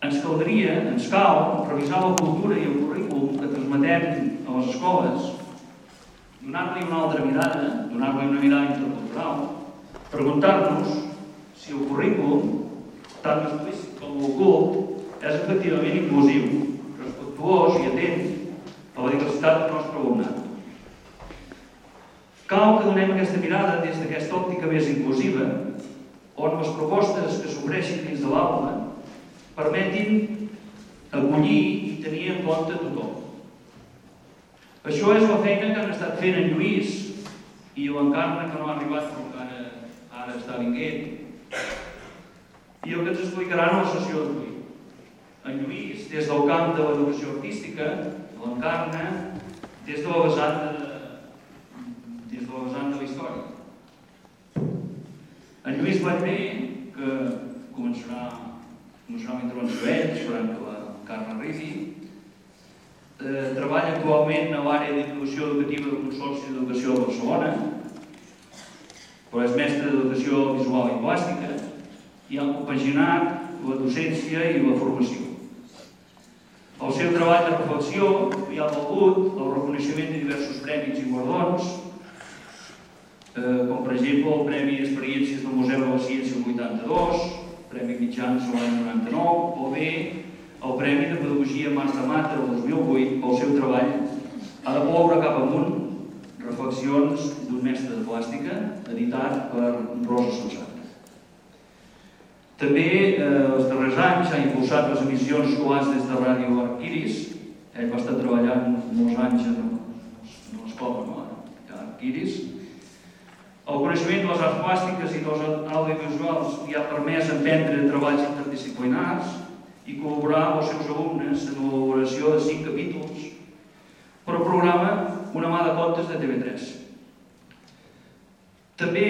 ens cal revisar la cultura i el currículum que transmetem a les escoles, donar-li una altra mirada, donar-li una mirada intercultural, preguntar-nos si el currículum, tant explícit com ocult, és efectivament inclusiu, respectuós i atent a la diversitat del nostre alumnat. Cal que donem aquesta mirada des d'aquesta òptica més inclusiva, on les propostes que s'ofereixin dins de l'aula permetin acollir i tenir en compte tothom. Això és la feina que han estat fent en Lluís i l'Encarna, que no ha arribat però que ara està vinguent, i el que ens explicaran a la sessió d'avui. En Lluís, des del camp de l'educació artística, l'Encarna, des de la vessant de la història. En Lluís Batllé, que començarà una intervenció ell, esperant que l'Encarna arribi, treballa actualment a l'àrea d'innovació educativa del Consorci d'Educació de Barcelona, però és mestre d'Educació Visual i Plàstica i ha compaginat la docència i la formació. El seu treball de reflexió li ha valgut el reconeixement de diversos premis i guardons, com per exemple el Premi Experiències del Museu de la Ciència el 82, Premi Mitjans l'any 99, o bé el Premi de Pedagogia Marta Mata del 2008 pel seu treball Ha de ploure cap amunt, reflexions d'un mestre de plàstica, editat per Rosa Sensat. També els darrers anys ha impulsat les emissions escolars des de Ràdio Arquiris. Ell va estar treballant molts anys en l'escola, Arquiris. El coneixement de les arts plàstiques i dels audiovisuals li ha permès emprendre treballs interdisciplinars i col·laborar amb els seus alumnes en l'elaboració de 5 capítols per al programa Una mà de contes de TV3. També,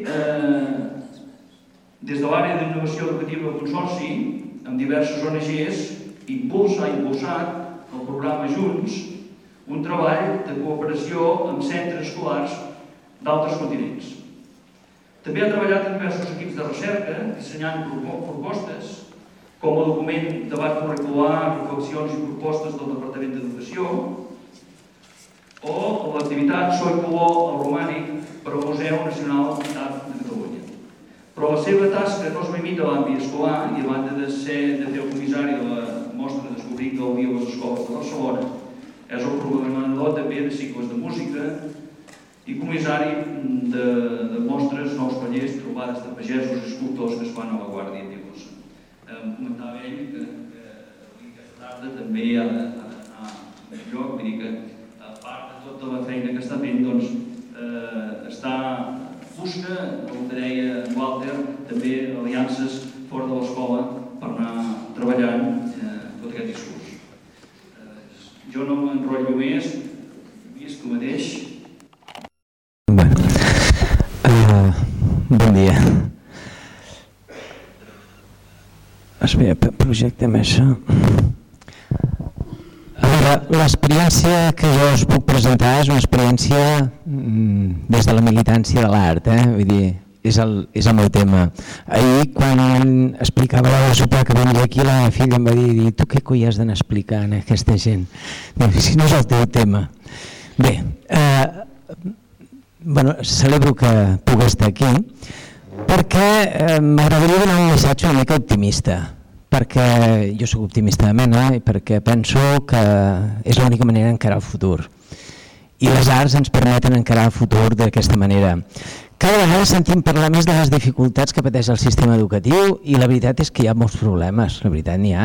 des de l'àrea d'innovació educativa del Consorci, amb diverses ONGs, ha impulsat el programa Junts, un treball de cooperació amb centres escolars d'altres continents. També ha treballat en diversos equips de recerca, dissenyant propostes, com el document Debat curricular, reflexions i propostes del Departament d'Educació, o l'activitat Soy Color al Romànic per al Museu Nacional d'Art de Catalunya. Però la seva tasca no es limita a l'àmbit escolar i a banda de fer el comissari de la mostra Descobrir Gaudí a les escoles de Barcelona, és el programador també de cicles de música i comissari de mostres, nous pallers, trobades de pagesos i escultors que es fan a la Guàrdia Antigosa. Em comentava ell que aquesta tarda també ha d'anar a lloc, vull dir que a part de tota la feina que està fent, doncs busca, com deia en Walter, també aliances fora de l'escola per anar treballant tot aquest discurs. Jo no m'enrotllo més, vist tu mateix. Bon dia. Espera, projectem això. L'experiència que jo us puc presentar és una experiència des de la militància de l'art, vull dir, és el meu tema. Ahir, quan explicava la sopar que venia aquí, la meva filla em va dir: tu què coi has d'anar explicant a aquesta gent? Si no és el teu tema. Bé, celebro que pugui estar aquí perquè m'agradaria donar un missatge una mica optimista, perquè jo soc optimista de mena i perquè penso que és l'única manera d'encarar el futur. I les arts ens permeten encarar el futur d'aquesta manera. Cada vegada sentim parlar més de les dificultats que pateix el sistema educatiu i la veritat és que hi ha molts problemes, la veritat n'hi ha.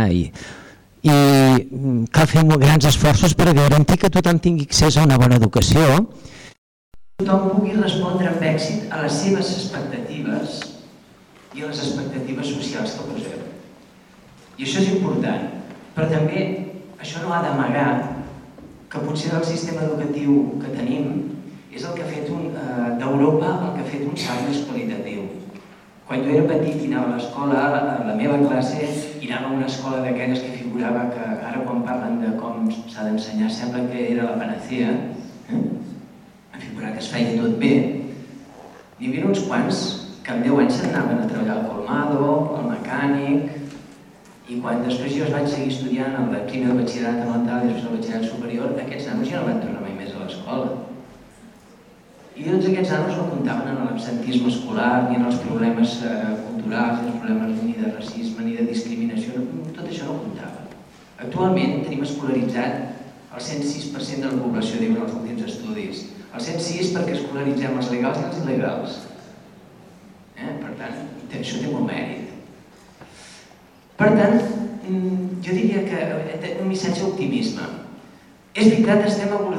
I cal fer grans esforços per garantir que tothom tingui accés a una bona educació. Tothom pugui respondre amb èxit a les seves expectatives i a les expectatives socials que posem. I això és important, però també això no ha d'amagar que potser el sistema educatiu que tenim és el que ha fet d'Europa el que ha fet un salt més qualitatiu. Quan jo era petit i anava a l'escola, a la meva classe, i anava a una escola d'aquelles que figurava que ara quan parlen de com s'ha d'ensenyar sembla que era la panacea, a figurar que es feia tot bé. N'hi havia uns quants que amb 10 anys s'anaven a treballar al colmado, al mecànic, i quan després jo vaig seguir estudiant el primer de batxillerat elemental i després el batxillerat superior, aquests nanos ja no van tornar mai més a l'escola. I doncs aquests nanos no comptaven en l'absentisme escolar, ni en els problemes culturals, ni els problemes ni de racisme, ni de discriminació, tot això no comptava. Actualment tenim escolaritzat el 106% de la població, diuen els últims estudis. El 106 perquè escolaritzem els legals i els il·legals. Per tant, això té molt mèrit. Per tant, jo diria que un missatge d'optimisme. És veritat,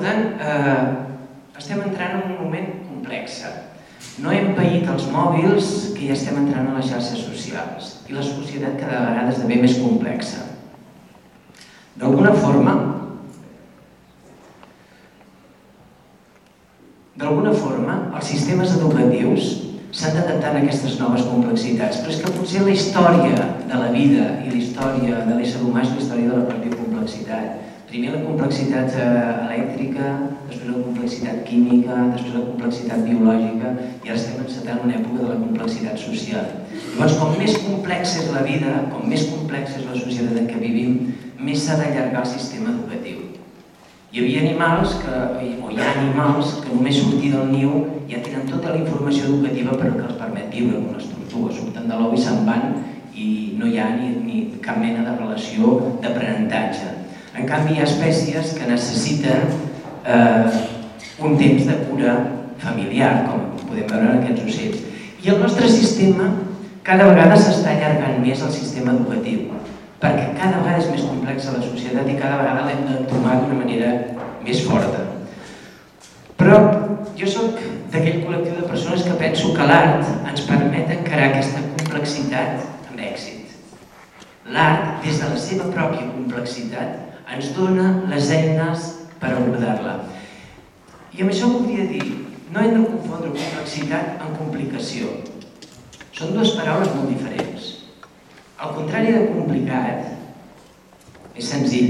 estem entrant en un moment complex. No hem paït els mòbils, que ja estem entrant a les xarxes socials, i la societat cada vegada esdevé més complexa. D'alguna forma, els sistemes educatius s'han d'adaptar a aquestes noves complexitats, però és que potser la història de la vida i la història de l'ésser humà és la història de la pròpia complexitat. Primer la complexitat elèctrica, després la complexitat química, després la complexitat biològica, i ara estem encetant una època de la complexitat social. Llavors, com més complexa és la vida, com més complexa és la societat en què vivim, més s'ha d'allargar el sistema educatiu. Hi havia animals, o hi ha animals, que només sortir del niu ja tenen tota la informació educativa que els permet viure, com les tortugues. Surten de l'ou i se'n van i no hi ha ni cap mena de relació d'aprenentatge. En canvi, hi ha espècies que necessiten un temps de cura familiar, com podem veure en aquests ocells. I el nostre sistema cada vegada s'està allargant més el sistema educatiu, perquè cada vegada és més complexa la societat i cada vegada l'hem d'entomar d'una manera més forta. Però jo soc d'aquell col·lectiu de persones que penso que l'art ens permet encarar aquesta complexitat amb èxit. L'art, des de la seva pròpia complexitat, ens dona les eines per abordar-la. I amb això voldria dir, no hem de confondre complexitat amb complicació. Són dues paraules molt diferents. El contrari de complicat és senzill,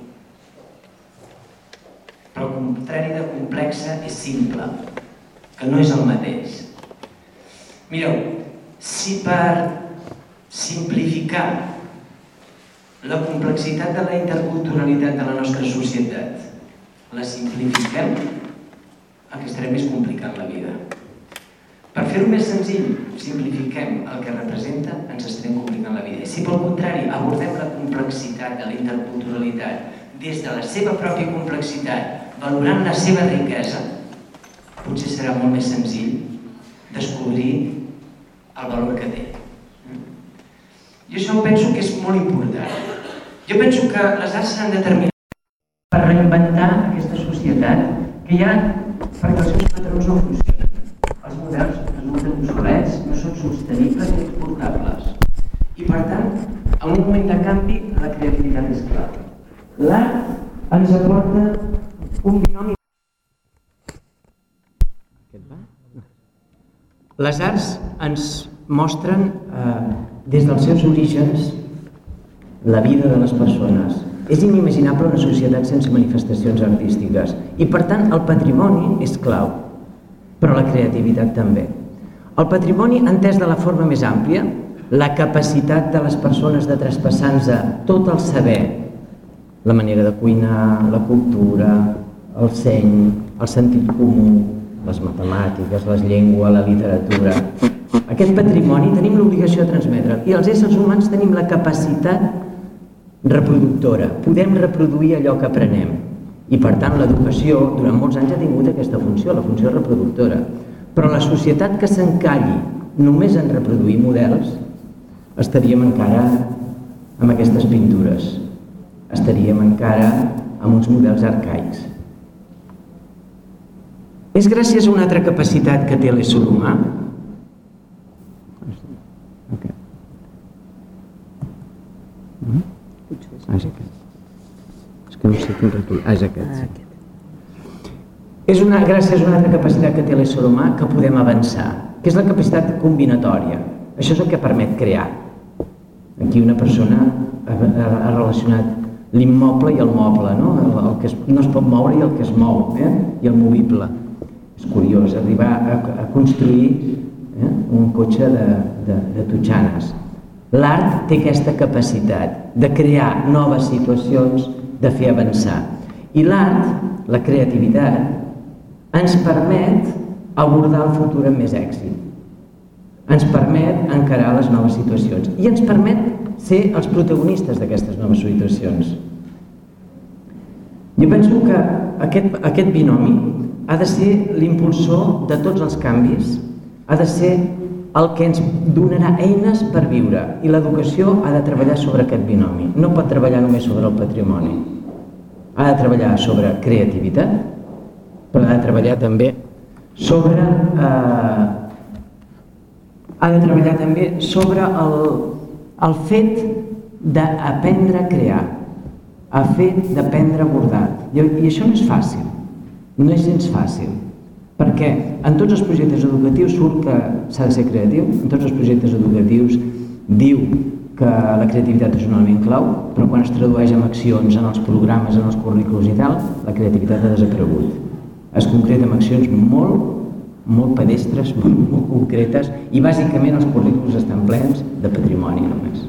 però el contrari de complexa és simple, que no és el mateix. Mireu, si per simplificar la complexitat de la interculturalitat de la nostra societat la simplifiquem, el que estarem és complicant la vida. Per fer-ho més senzill, simplifiquem el que representa, ens estarem complicant la vida. I si pel contrari abordem la complexitat de la interculturalitat des de la seva pròpia complexitat, valorant la seva riquesa, potser serà molt més senzill descobrir el valor que té. I això penso que és molt important. Jo penso que les arts s'han determinat per reinventar aquesta societat que hi ha perquè els seus patrons no funcionen. Els models resulten obsolets, no són sostenibles ni exportables. I per tant, en un moment de canvi, la creativitat és clau. L'art ens aporta un binomi. Les arts ens mostren des dels seus orígens la vida de les persones. És inimaginable una societat sense manifestacions artístiques i per tant el patrimoni és clau, però la creativitat també. El patrimoni entès de la forma més àmplia, la capacitat de les persones de traspassar-nos tot el saber, la manera de cuinar, la cultura, el seny, el sentit comú, les matemàtiques, les llengües, la literatura. Aquest patrimoni tenim l'obligació de transmetre'l i els éssers humans tenim la capacitat reproductora. Podem reproduir allò que aprenem i per tant l'educació durant molts anys ha tingut aquesta funció, la funció reproductora. Però la societat que s'encalli només en reproduir models estaríem encara amb aquestes pintures, estaríem encara amb uns models arcaics. És gràcies a una altra capacitat que té l'ésser humà. És aquest. És que no sé quin ratll. És aquest. És gràcies a una altra capacitat que té l'ésser humà que podem avançar, que és la capacitat combinatòria. Això és el que permet crear. Aquí una persona ha relacionat l'immoble i el moble, el que no es pot moure i el que es mou, i el movible. És curiós arribar a construir un cotxe de totxanes. L'art té aquesta capacitat de crear noves situacions, de fer avançar. I l'art, la creativitat, ens permet abordar el futur amb més èxit. Ens permet encarar les noves situacions i ens permet ser els protagonistes d'aquestes noves situacions. Jo penso que aquest binomi ha de ser l'impulsor de tots els canvis, ha de ser el que ens donarà eines per viure, i l'educació ha de treballar sobre aquest binomi. No pot treballar només sobre el patrimoni, ha de treballar sobre creativitat, però ha de treballar també sobre el fet d'aprendre a crear, el fet d'aprendre a abordar. I això no és fàcil, no és gens fàcil, perquè en tots els projectes educatius surt que s'ha de ser creatiu, en tots els projectes educatius diu que la creativitat és un element clau, però quan es tradueix en accions, en els programes, en els currículos i tal, la creativitat ha desaparegut. Es concreta en accions molt pedestres, molt concretes, i bàsicament els currículos estan plens de patrimoni només.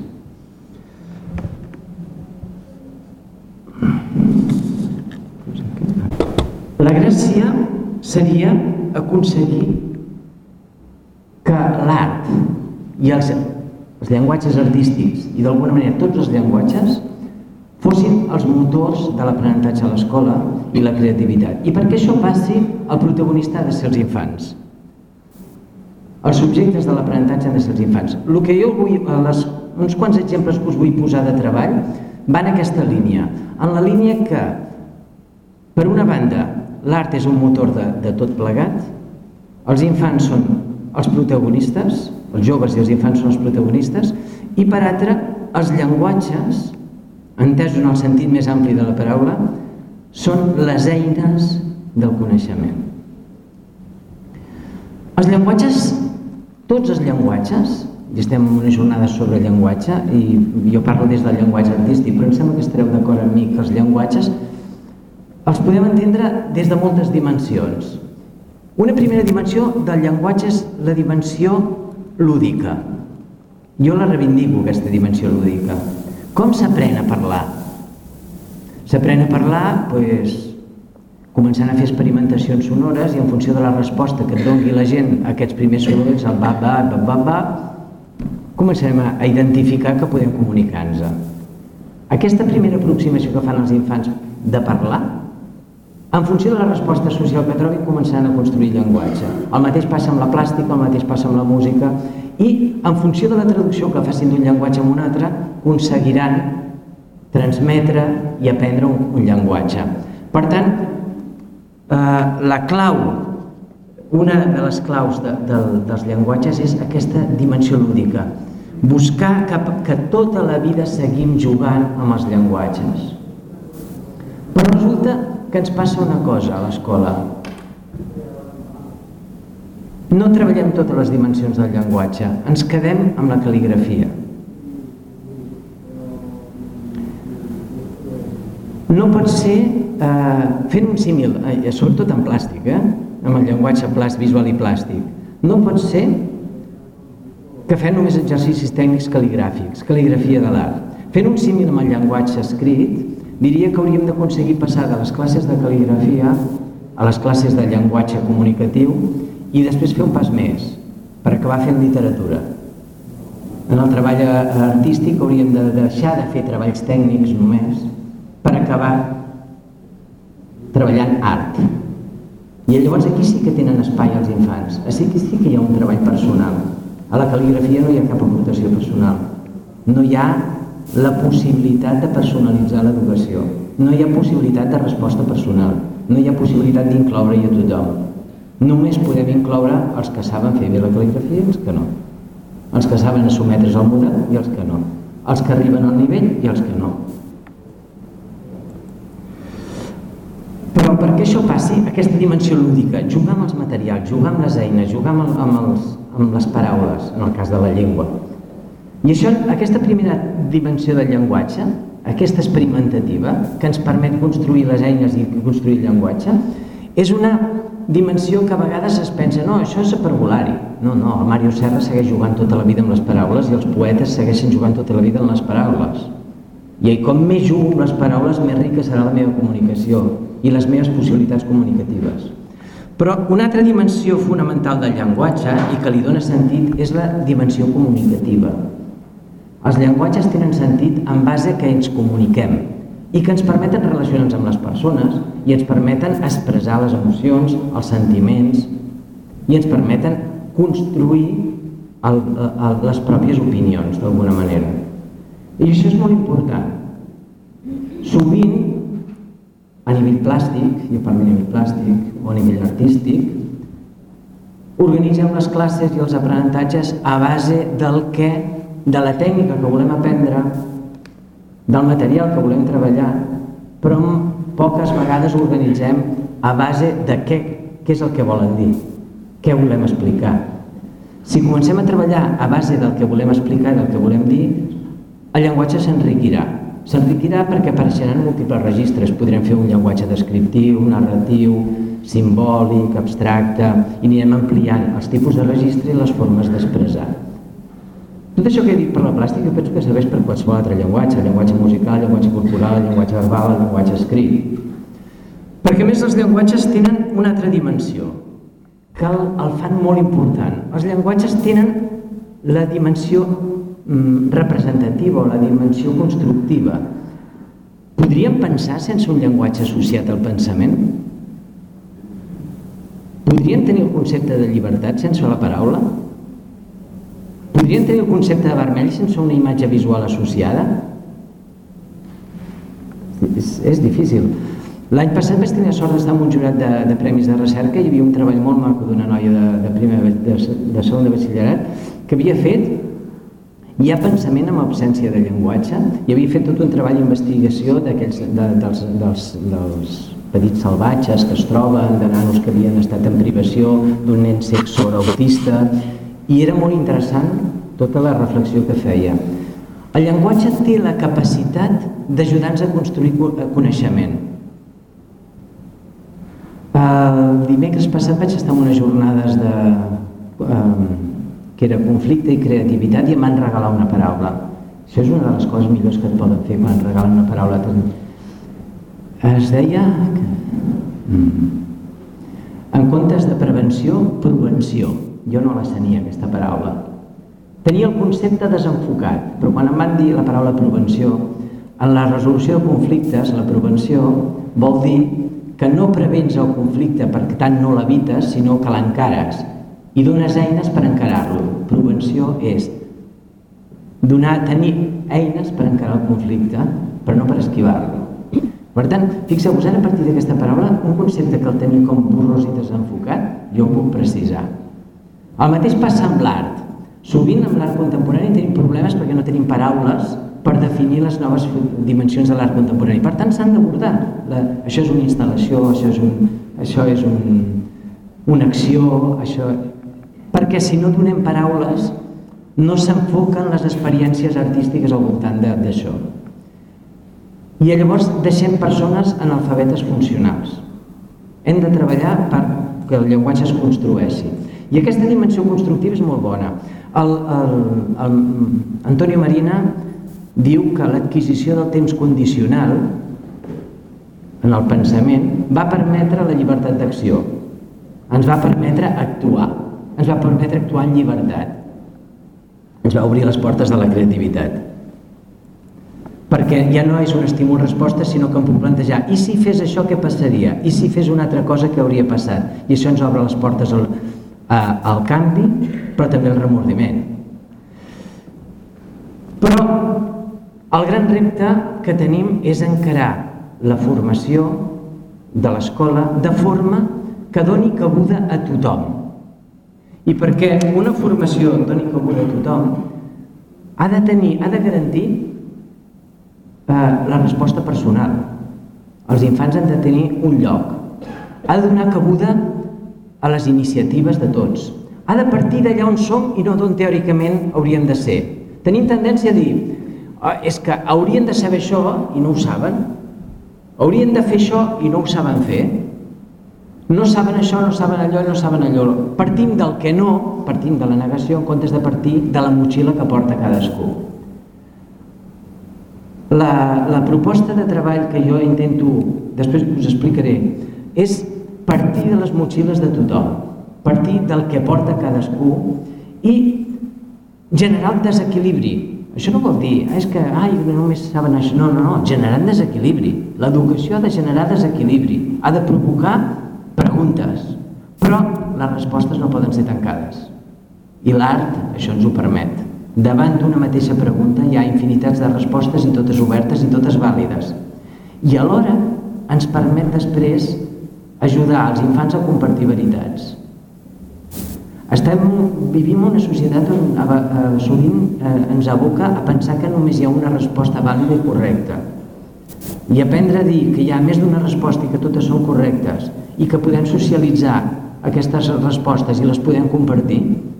La gràcia seria aconseguir que l'art i els llenguatges artístics, i d'alguna manera tots els llenguatges, fossin els motors de l'aprenentatge a l'escola i la creativitat. I perquè això passi, el protagonista ha de ser els infants. Els subjectes de l'aprenentatge han de ser els infants. El que jo vull, uns quants exemples que us vull posar de treball van en aquesta línia. En la línia que, per una banda, l'art és un motor de tot plegat, els infants són els protagonistes, els joves i els infants són els protagonistes, i per altra, els llenguatges, entesos en el sentit més ampli de la paraula, són les eines del coneixement. Els llenguatges, tots els llenguatges, i estem en una jornada sobre llenguatge, i jo parlo des del llenguatge artístic, però em sembla que estareu d'acord amb mi que els llenguatges els podem entendre des de moltes dimensions. Una primera dimensió del llenguatge és la dimensió lúdica. Jo la reivindico, aquesta dimensió lúdica. Com s'aprèn a parlar? S'aprèn a parlar, començant a fer experimentacions sonores, i en funció de la resposta que et doni la gent a aquests primers sorolls, el ba, començarem a identificar que podem comunicar-nos. Aquesta primera aproximació que fan els infants de parlar, en funció de la resposta social que trobin, començaran a construir llenguatge. El mateix passa amb la plàstica, el mateix passa amb la música, i en funció de la traducció que facin d'un llenguatge a un altre, aconseguiran transmetre i aprendre un llenguatge. Per tant, la clau, una de les claus dels llenguatges és aquesta dimensió lúdica. Buscar que tota la vida seguim jugant amb els llenguatges. Però resulta que ens passa una cosa a l'escola. No treballem totes les dimensions del llenguatge, ens quedem amb la cal·ligrafia. No pot ser, fent un símil, sobretot en plàstic, amb el llenguatge visual i plàstic, no pot ser que fem només exercicis tècnics cal·ligràfics, cal·ligrafia de l'art. Fent un símil amb el llenguatge escrit, diria que hauríem d'aconseguir passar de les classes de cal·ligrafia a les classes de llenguatge comunicatiu i després fer un pas més, per acabar fent literatura. En el treball artístic hauríem de deixar de fer treballs tècnics només per acabar treballant art. I llavors aquí sí que tenen espai els infants, aquí sí que hi ha un treball personal. A la cal·ligrafia no hi ha cap aportació personal, no hi ha la possibilitat de personalitzar l'educació, no hi ha possibilitat de resposta personal, no hi ha possibilitat d'incloure-hi a tothom. Només podem incloure els que saben fer bé la cal·ligrafia i els que no, els que saben sotmetre's al model i els que no, els que arriben al nivell i els que no. Però perquè això passi, aquesta dimensió lúdica, jugar amb els materials, jugar amb les eines, jugar amb les paraules, en el cas de la llengua. I això, aquesta primera dimensió del llenguatge, aquesta experimentativa, que ens permet construir les eines i construir el llenguatge, és una dimensió que a vegades es pensa no, això és parvulari. No, el Mario Serra segueix jugant tota la vida amb les paraules i els poetes segueixen jugant tota la vida amb les paraules. I com més jugo amb les paraules, més rica serà la meva comunicació i les meves possibilitats comunicatives. Però una altra dimensió fonamental del llenguatge i que li dona sentit és la dimensió comunicativa. Els llenguatges tenen sentit en base que ens comuniquem i que ens permeten relacionar-nos amb les persones i ens permeten expressar les emocions, els sentiments i ens permeten construir les pròpies opinions d'alguna manera. I això és molt important. Sovint, a nivell plàstic, jo parlo a nivell plàstic o a nivell artístic, organitzem les classes i els aprenentatges a base de la tècnica que volem aprendre, del material que volem treballar, però poques vegades organitzem a base de què és el que volen dir, què volem explicar. Si comencem a treballar a base del que volem explicar i del que volem dir, el llenguatge s'enriquirà. S'enriquirà perquè apareixeran múltiples registres. Podrem fer un llenguatge descriptiu, narratiu, simbòlic, abstracte, i anirem ampliant els tipus de registre i les formes d'expressar. Tot això que he dit per la plàstica jo penso que serveix per qualsevol altre llenguatge, el llenguatge musical, el llenguatge corporal, el llenguatge verbal, el llenguatge escrit. Perquè a més els llenguatges tenen una altra dimensió, que el fan molt important. Els llenguatges tenen la dimensió representativa o la dimensió constructiva. Podríem pensar sense un llenguatge associat al pensament? Podríem tenir el concepte de llibertat sense la paraula? Podríem tenir el concepte de vermell sense una imatge visual associada? És difícil. L'any passat vaig tenir la sort d'estar en un jurat de premis de recerca i hi havia un treball molt maco d'una noia de segon de batxillerat que havia fet ja pensament amb absència de llenguatge i havia fet tot un treball d'investigació dels petits salvatges que es troben, de nanos que havien estat en privació, d'un nen cec sord autista, i era molt interessant tota la reflexió que feia. El llenguatge té la capacitat d'ajudar-nos a construir coneixement. El dimecres passat vaig estar en unes jornades que era conflicte i creativitat i em van regalar una paraula. Això és una de les coses millors que et poden fer quan et regalen una paraula. Es deia en comptes de prevenció, provenció. Jo no la tenia, aquesta paraula. Tenia el concepte desenfocat, però quan em van dir la paraula prevenció, en la resolució de conflictes, la prevenció vol dir que no prevens el conflicte perquè tant no l'evites, sinó que l'encares i dones eines per encarar-lo. Prevenció és tenir eines per encarar el conflicte, però no per esquivar-lo. Per tant, fixeu-vos ara a partir d'aquesta paraula, un concepte que el tenia com borrós i desenfocat, jo ho puc precisar. El mateix passa amb l'art. Sovint amb l'art contemporani tenim problemes perquè no tenim paraules per definir les noves dimensions de l'art contemporani. Per tant, s'han d'abordar. Això és una instal·lació, això és una acció, perquè si no donem paraules no s'enfoquen les experiències artístiques al voltant d'això. I llavors deixem persones analfabetes funcionals. Hem de treballar perquè el llenguatge es construeixi. I aquesta dimensió constructiva és molt bona. Antonio Marina diu que l'adquisició del temps condicional en el pensament va permetre la llibertat d'acció. Ens va permetre actuar. Ens va permetre actuar en llibertat. Ens va obrir les portes de la creativitat. Perquè ja no és un estímul-resposta, sinó que em puc plantejar i si fes això, què passaria? I si fes una altra cosa, què hauria passat? I això ens obre les portes al canvi, però també al remordiment. Però el gran repte que tenim és encarar la formació de l'escola de forma que doni cabuda a tothom. I perquè una formació doni cabuda a tothom ha de garantir la resposta personal. Els infants han de tenir un lloc. Ha de donar cabuda a les iniciatives de tots. Ha de partir d'allà on som i no d'on teòricament hauríem de ser. Tenim tendència a dir és que haurien de saber això i no ho saben. Haurien de fer això i no ho saben fer. no saben això, no saben allò i no saben allò. Partim del que no, partim de la negació en comptes de partir de la motxilla que porta cadascú. La proposta de treball que jo intento, després us explicaré, és partir de les motxilles de tothom, partir del que porta cadascú i generar el desequilibri. Això no vol dir, és que només saben això. No, generar desequilibri. L'educació ha de generar desequilibri, ha de provocar preguntes, però les respostes no poden ser tancades. I l'art això ens ho permet. Davant d'una mateixa pregunta hi ha infinitats de respostes i totes obertes i totes vàlides. I alhora ens permet després ajudar els infants a compartir veritats. Vivim una societat on sovint ens aboca a pensar que només hi ha una resposta vàlida i correcta. I aprendre a dir que hi ha més d'una resposta i que totes són correctes i que podem socialitzar aquestes respostes i les podem compartir,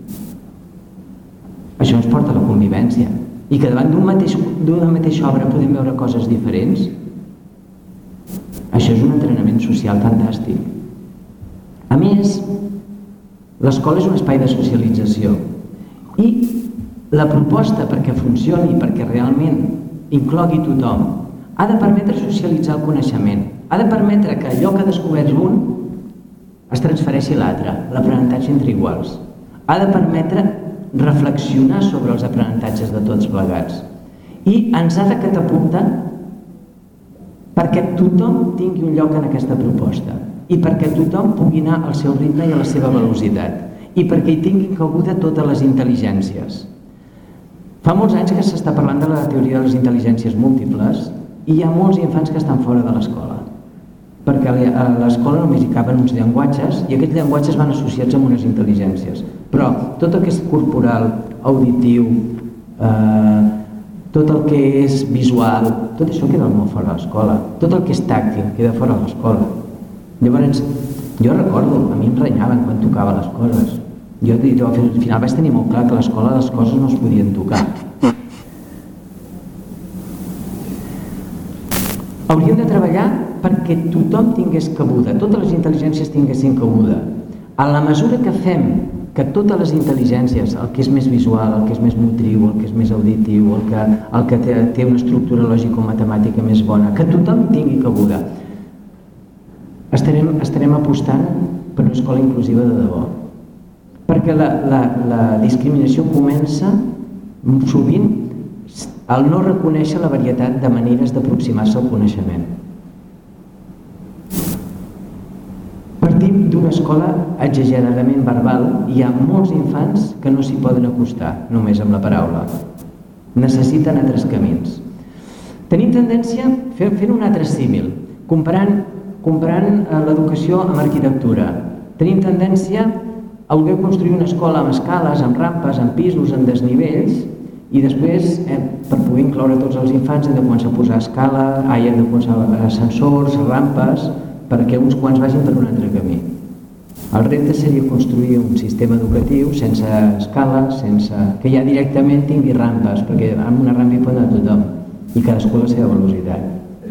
això ens porta a la convivència. I que davant d'una mateixa obra podem veure coses diferents, això és un entrenament social fantàstic. A més, l'escola és un espai de socialització i la proposta perquè funcioni, perquè realment inclogui tothom, ha de permetre socialitzar el coneixement, ha de permetre que allò que ha descobert un es transfereixi a l'altre, l'aprenentatge entre iguals. Ha de permetre reflexionar sobre els aprenentatges de tots plegats i ens ha de catapultar perquè tothom tingui un lloc en aquesta proposta i perquè tothom pugui anar al seu ritme i a la seva velocitat i perquè hi tinguin cabuda totes les intel·ligències. Fa molts anys que s'està parlant de la teoria de les intel·ligències múltiples i hi ha molts infants que estan fora de l'escola perquè a l'escola només hi caben uns llenguatges i aquests llenguatges van associats amb unes intel·ligències, però tot el que és corporal, auditiu, tot el que és visual, tot això queda molt fora de l'escola, tot el que és tàctil queda fora de l'escola. Llavors, jo recordo, a mi em renyaven quan tocava les coses. Jo al final vaig tenir molt clar que a l'escola les coses no es podien tocar. Hauríem de treballar perquè tothom tingués cabuda, totes les intel·ligències tinguessin cabuda. A la mesura que fem que totes les intel·ligències, el que és més visual, el que és més motriu, el que és més auditiu, el que té una estructura lògico-matemàtica més bona, que tothom tingui cabuda, estarem apostant per una escola inclusiva de debò. Perquè la discriminació comença sovint al no reconèixer la varietat de maneres d'aproximar-se al coneixement. Partim d'una escola exageradament verbal i hi ha molts infants que no s'hi poden acostar només amb la paraula. Necessiten altres camins. Tenim tendència a fer un altre símil, comparant l'educació amb arquitectura. Tenim tendència a voler construir una escola amb escales, amb rampes, amb pisos, amb desnivells i després, per poder incloure tots els infants, hem de començar a posar hem de començar ascensors, rampes, perquè uns quants vagin per un altre camí. El repte seria construir un sistema educatiu sense escales, que ja directament tingui rampes, perquè amb una rampa hi pot anar tothom i cadascú a la seva velocitat.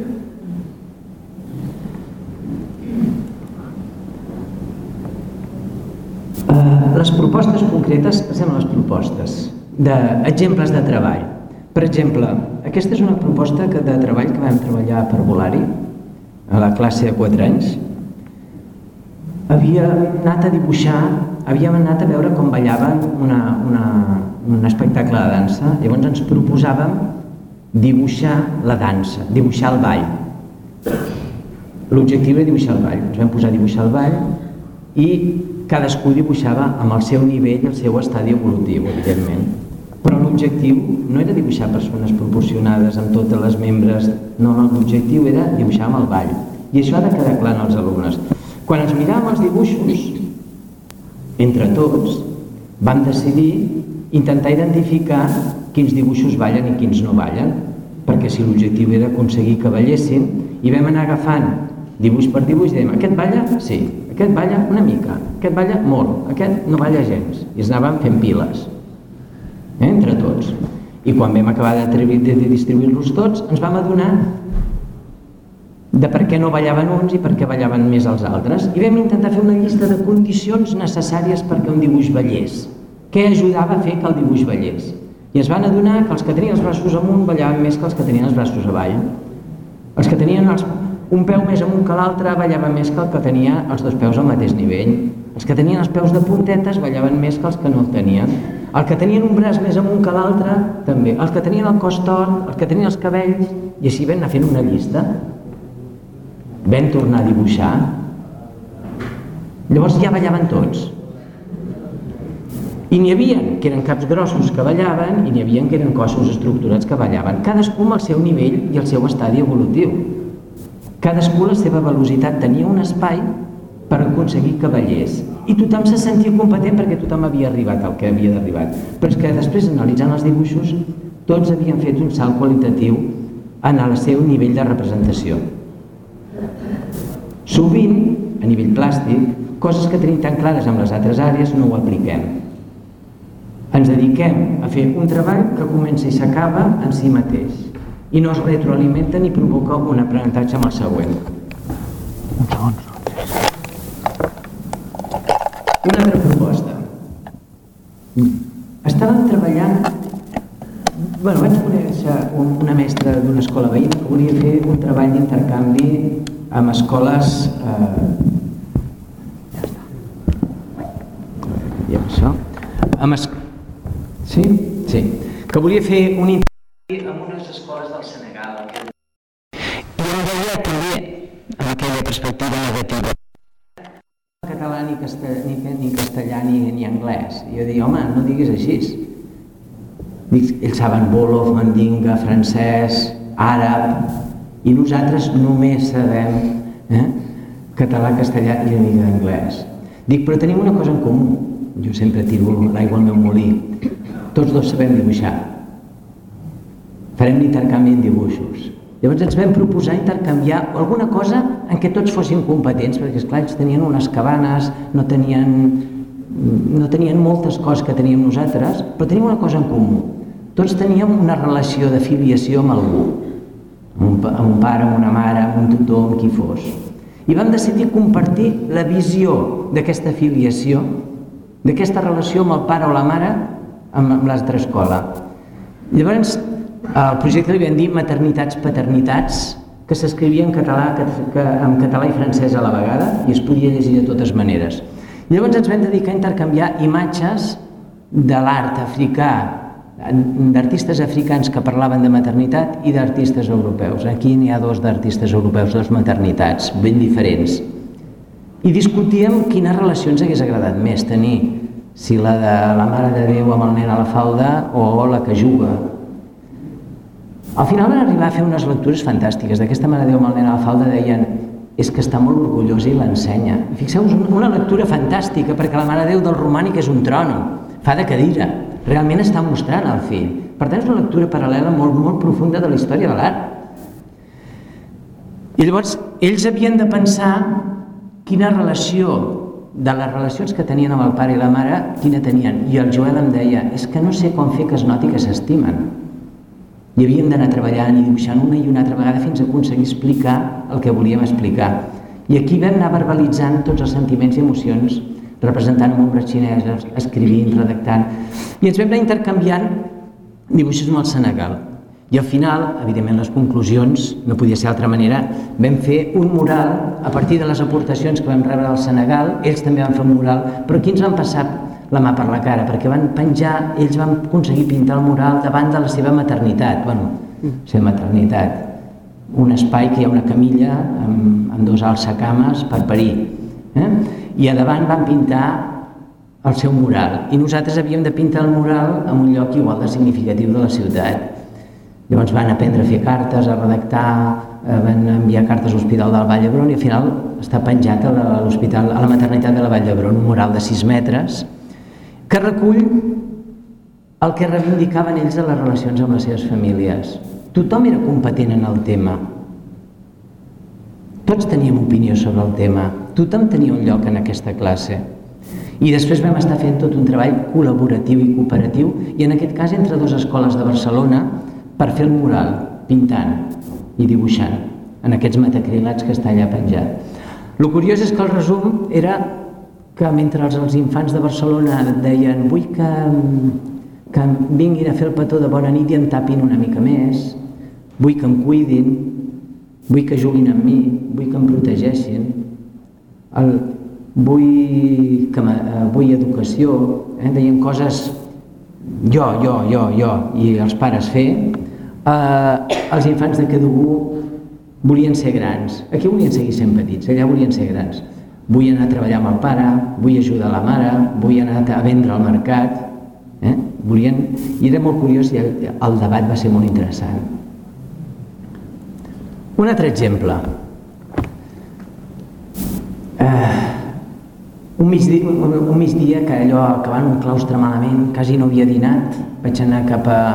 Les propostes concretes, passem a les propostes d'exemples de treball. Per exemple, aquesta és una proposta de treball que vam treballar per Volari a la classe de 4 anys. Havíem anat a dibuixar, havíem anat a veure com ballaven un espectacle de dansa. Llavors ens proposàvem dibuixar la dansa, dibuixar el ball. L'objectiu era dibuixar el ball. Ens vam posar a dibuixar el ball i cadascú dibuixava amb el seu nivell, el seu estadi evolutiu, evidentment. Però l'objectiu no era dibuixar persones proporcionades amb totes les membres, no, l'objectiu era dibuixar amb el ball. I això ha de quedar clar als alumnes. Quan ens miràvem els dibuixos, entre tots, vam decidir intentar identificar quins dibuixos ballen i quins no ballen, perquè si l'objectiu era aconseguir que ballessin, i vam anar agafant dibuix per dibuix i dèiem, aquest balla? Sí. Aquest balla una mica, aquest balla molt, aquest no balla gens. I ens anàvem fent piles, entre tots. I quan vam acabar de distribuir-los tots, ens vam adonar de per què no ballaven uns i per què ballaven més els altres, i vam intentar fer una llista de condicions necessàries perquè un dibuix ballés. Què ajudava a fer que el dibuix ballés? I es van adonar que els que tenien els braços amunt ballaven més que els que tenien els braços avall. Els que tenien un peu més amunt que l'altre ballaven més que el que tenia els dos peus al mateix nivell. Els que tenien els peus de puntetes ballaven més que els que no el tenien. El que tenien un braç més amunt que l'altre, també. Els que tenien el cos tort, els que tenien els cabells, i així vam anar fent una llista. Vam tornar a dibuixar. Llavors ja ballaven tots. I n'hi havia que eren caps grossos que ballaven i n'hi havia que eren cossos estructurats que ballaven. Cadascú amb el seu nivell i el seu estadi evolutiu. Cadascú la seva velocitat tenia un espai per aconseguir que ballés. I tothom se sentia competent perquè tothom havia arribat al que havia d'arribar. Però és que després, analitzant els dibuixos, tots havien fet un salt qualitatiu en el seu nivell de representació. Sovint, a nivell plàstic, coses que tenim tan clares amb les altres àrees no ho apliquem. Ens dediquem a fer un treball que comença i s'acaba en si mateix i no es retroalimenta ni provoca un aprenentatge amb el següent. Una altra proposta. Estàvem treballant... vaig conèixer una mestra d'una escola veïna que volia fer un treball d'intercanvi amb escoles... Sí? Sí. Que volia fer un intercanvi amb unes escoles del Senegal. I em deia també, amb aquella perspectiva negativa, català ni castellà ni anglès. I jo dic, home, no diguis així. Dic, ells saben bolo, mandinga, francès, àrab, i nosaltres només sabem català, castellà i una mica d'anglès. Dic, però tenim una cosa en comú. Jo sempre tiro l'aigua al meu molí. Tots dos sabem dibuixar. Farem l'intercanvi en dibuixos. Llavors ens vam proposar intercanviar alguna cosa en què tots fossin competents, perquè esclar, ells tenien unes cabanes, no tenien moltes coses que teníem nosaltres, però teníem una cosa en comú. Tots teníem una relació de filiació amb algú, amb un pare, amb una mare, amb un tutor, amb qui fos. I vam decidir compartir la visió d'aquesta filiació, d'aquesta relació amb el pare o la mare, amb l'altra escola. Llavors, al projecte li vam dir maternitats-paternitats, que s'escrivia en català i francès a la vegada i es podia llegir de totes maneres. Llavors ens vam dedicar a intercanviar imatges de l'art africà, d'artistes africans que parlaven de maternitat i d'artistes europeus. Aquí n'hi ha dos d'artistes europeus, dos maternitats, ben diferents. I discutíem quines relacions hagués agradat més tenir, si la de la Mare de Déu amb el nen a la falda o la que juga. Al final van arribar a fer unes lectures fantàstiques. D'aquesta Mare de Déu amb el nen a la falda deien és que està molt orgullosa i l'ensenya. Fixeu-vos, una lectura fantàstica, perquè la Mare de Déu del romànic és un trono, fa de cadira, realment està mostrant el fill. Per tant, és una lectura paral·lela molt, molt profunda de la història de l'art. I llavors, ells havien de pensar quina relació de les relacions que tenien amb el pare i la mare, quina tenien. I el Joel em deia, és que no sé com fer que es noti que s'estimen. I havíem d'anar treballant i dibuixant una i una altra vegada fins a aconseguir explicar el que volíem explicar. I aquí vam anar verbalitzant tots els sentiments i emocions, representant ombres xineses, escrivint, redactant. I ens vam anar intercanviant dibuixos amb el Senegal. I al final, evidentment, les conclusions, no podia ser d'altra manera, vam fer un mural a partir de les aportacions que vam rebre del Senegal, ells també van fer un mural, però aquí ens van passar la mà per la cara, perquè van penjar, ells van aconseguir pintar el mural davant de la seva maternitat, la seva maternitat, un espai que hi ha una camilla amb dos alçacames per parir, i a davant van pintar el seu mural, i nosaltres havíem de pintar el mural en un lloc igual de significatiu de la ciutat. Llavors van aprendre a fer cartes, a redactar, van enviar cartes a l'Hospital del Vall d'Hebron i al final està penjat a la maternitat de la Vall d'Hebron, un mural de 6 metres, que recull el que reivindicaven ells de les relacions amb les seves famílies. Tothom era competent en el tema. Tots teníem opinió sobre el tema. Tothom tenia un lloc en aquesta classe. I després vam estar fent tot un treball col·laboratiu i cooperatiu, i en aquest cas entre dues escoles de Barcelona, per fer el mural, pintant i dibuixant. en aquests metacrilats que està allà penjat. El curiós és que el resum era que mentre els infants de Barcelona deien vull que vinguin a fer el petó de bona nit i em tapin una mica més, vull que em cuidin, vull que juguin amb mi, vull que em protegeixin, vull educació, deien coses jo, i els pares fer. Els infants de Cadugú volien ser grans, aquí volien seguir sent petits, allà volien ser grans. Vull anar a treballar amb el pare, vull ajudar la mare, vull anar a vendre al mercat. I era molt curiós i el debat va ser molt interessant. Un altre exemple. Un migdia que allò acabant un claustre malament, quasi no havia dinat, vaig anar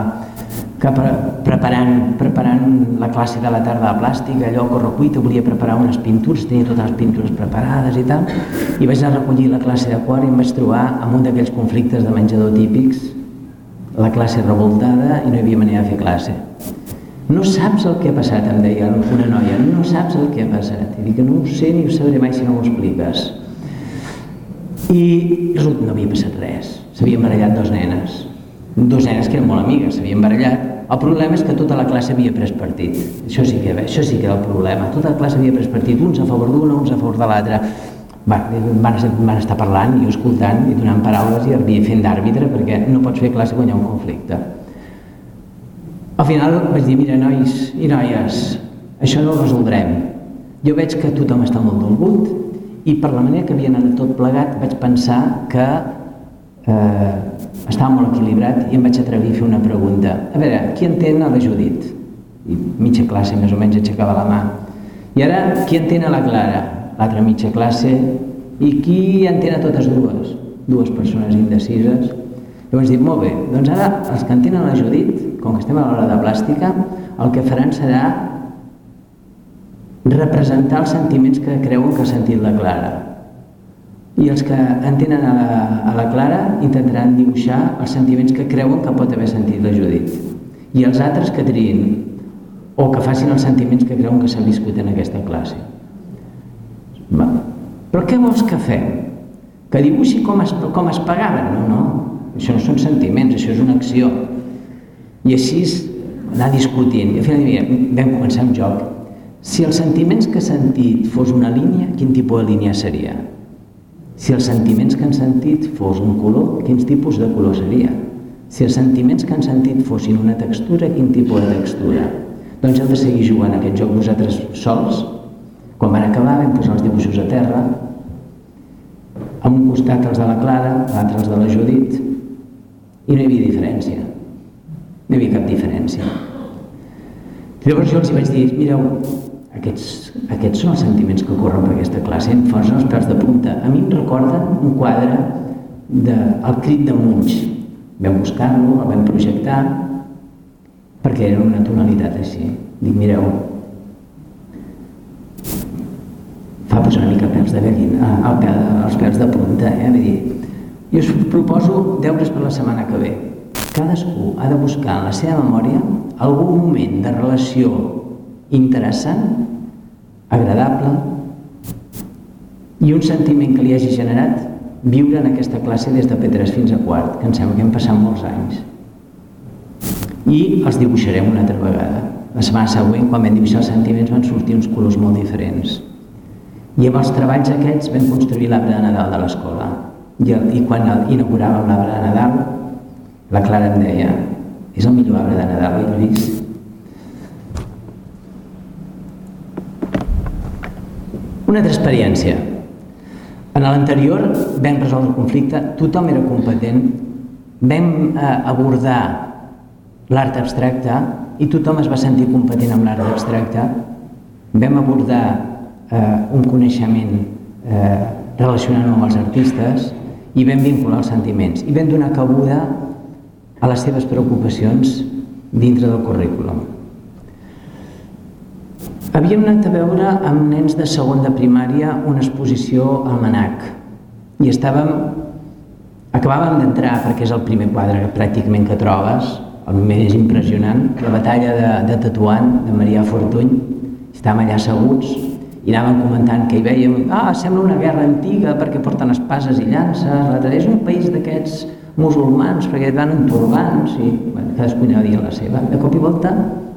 preparant la classe de la tarda de plàstic, allò a correcuita, volia preparar unes pintures, tenia totes les pintures preparades i tal, i vaig anar a recollir la classe de quart i em vaig trobar amb un d'aquells conflictes de menjador típics, la classe revoltada i no hi havia manera de fer classe. No saps el que ha passat, em deia una noia, no saps el que ha passat. I dic que no ho sé ni ho sabré mai si no m'ho expliques. I resulta que no havia passat res, s'havien barallat dos nenes que eren molt amigues, s'havien barallat. El problema és que tota la classe havia pres partit. Això sí que era el problema. Tota la classe havia pres partit, uns a favor d'una, uns a favor de l'altra. Van estar parlant i escoltant i donant paraules i havia fent d'àrbitre perquè no pots fer classe quan hi ha un conflicte. Al final vaig dir, mira, nois i noies, això no ho resoldrem. Jo veig que tothom està molt dolgut i per la manera que havia anat tot plegat vaig pensar que estava molt equilibrat i em vaig atrevir a fer una pregunta. A veure, qui entén a la Judit? I mitja classe més o menys aixecava la mà. I ara, qui entén a la Clara? L'altra mitja classe. I qui entén a totes dues? Dues persones indecises. Llavors dic, molt bé, doncs ara els que entenen la Judit, com que estem a l'hora de plàstica, el que faran serà representar els sentiments que creuen que ha sentit la Clara. I els que entenen a la Clara intentaran dibuixar els sentiments que creuen que pot haver sentit la Judit. I els altres que triïn, o que facin els sentiments que creuen que s'han viscut en aquesta classe. Però què vols que fem? Que dibuixi com es pagaven? No. Això no són sentiments, això és una acció. I així anar discutint. I al final vam començar un joc. Si els sentiments que ha sentit fos una línia, quin tipus de línia seria? Si els sentiments que han sentit fos un color, quins tipus de color seria? Si els sentiments que han sentit fossin una textura, quin tipus de textura? Doncs heu de seguir jugant a aquest joc vosaltres sols. Quan van acabar vam posar els dibuixos a terra, a un costat els de la Clara, a l'altre els de la Judit, i no hi havia diferència. No hi havia cap diferència. Llavors jo els vaig dir, mireu, aquests són els sentiments que corren per aquesta classe, em posen els pèls de punta. A mi em recorden un quadre del Crit de Munch. Vam buscar-lo, el vam projectar, perquè era una tonalitat així. Dic, mireu, fa posar una mica pèls de gallina, els pèls de punta, Vull dir, jo us proposo deures per la setmana que ve. Cadascú ha de buscar en la seva memòria algun moment de relació interessant, agradable, i un sentiment que li hagi generat viure en aquesta classe des de P3 fins a quart, que em sembla que hem passat molts anys. I els dibuixarem una altra vegada. La setmana següent, quan vam dibuixar els sentiments, van sortir uns colors molt diferents. I amb els treballs aquests vam construir l'arbre de Nadal de l'escola. I quan inauguràvem l'arbre de Nadal, la Clara em deia, és el millor arbre de Nadal, l'he vist. Una altra experiència. En l'anterior vam resoldre el conflicte, tothom era competent, vam abordar l'art abstracte i tothom es va sentir competent amb l'art abstracte, vam abordar un coneixement relacionant-ho amb els artistes i vam vincular els sentiments i vam donar cabuda a les seves preocupacions dintre del currículum. Havíem anat a veure amb nens de segon de primària una exposició al Manac i acabàvem d'entrar, perquè és el primer quadre pràcticament que trobes, el més impressionant, la batalla de Tetuan, de Marià Fortuny. estàvem allà asseguts i anàvem comentant que hi vèiem, sembla una guerra antiga perquè porten espases i llances, és un país d'aquests musulmans perquè van en turbants i cadascú anava dient la seva. De cop i volta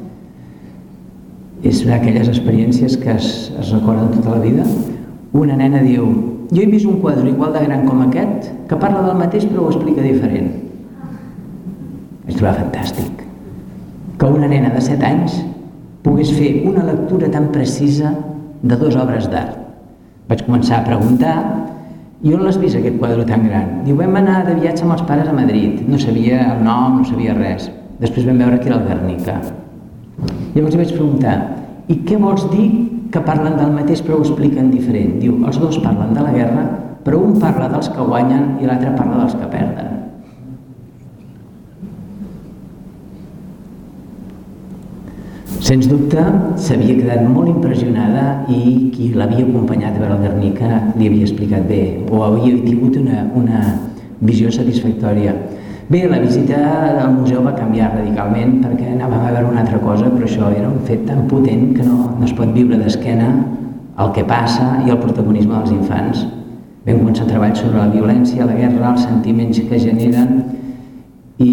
és d'aquelles experiències que es recorden tota la vida. Una nena diu, jo he vist un quadre igual de gran com aquest que parla del mateix però ho explica diferent. Vaig trobar fantàstic que una nena de 7 anys pogués fer una lectura tan precisa de 2 obres d'art. Vaig començar a preguntar, i on l'has vist aquest quadre tan gran? Diu, vam anar de viatge amb els pares a Madrid, no sabia el nom, no sabia res. Després vam veure que era el Guernica. Llavors li vaig preguntar, i què vols dir que parlen del mateix però ho expliquen diferent? Diu, els dos parlen de la guerra, però un parla dels que guanyen i l'altre parla dels que perden. Sens dubte, s'havia quedat molt impressionada i qui l'havia acompanyat a veure el Guernica li havia explicat bé o havia tingut una visió satisfactòria. Bé, la visita al museu va canviar radicalment perquè anàvem a veure una altra cosa, però això era un fet tan potent que no es pot viure d'esquena el que passa i el protagonisme dels infants. Vam començar a treballar sobre la violència, la guerra, els sentiments que generen i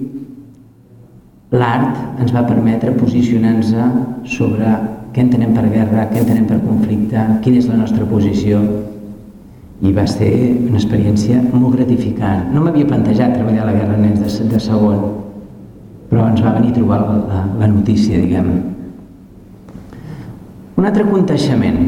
l'art ens va permetre posicionar-nos sobre què entenem per guerra, què entenem per conflicte, quina és la nostra posició i va ser una experiència molt gratificant. No m'havia plantejat treballar a la guerra nens de segon, però ens va venir a trobar la notícia, diguem. Un altre aconteixement.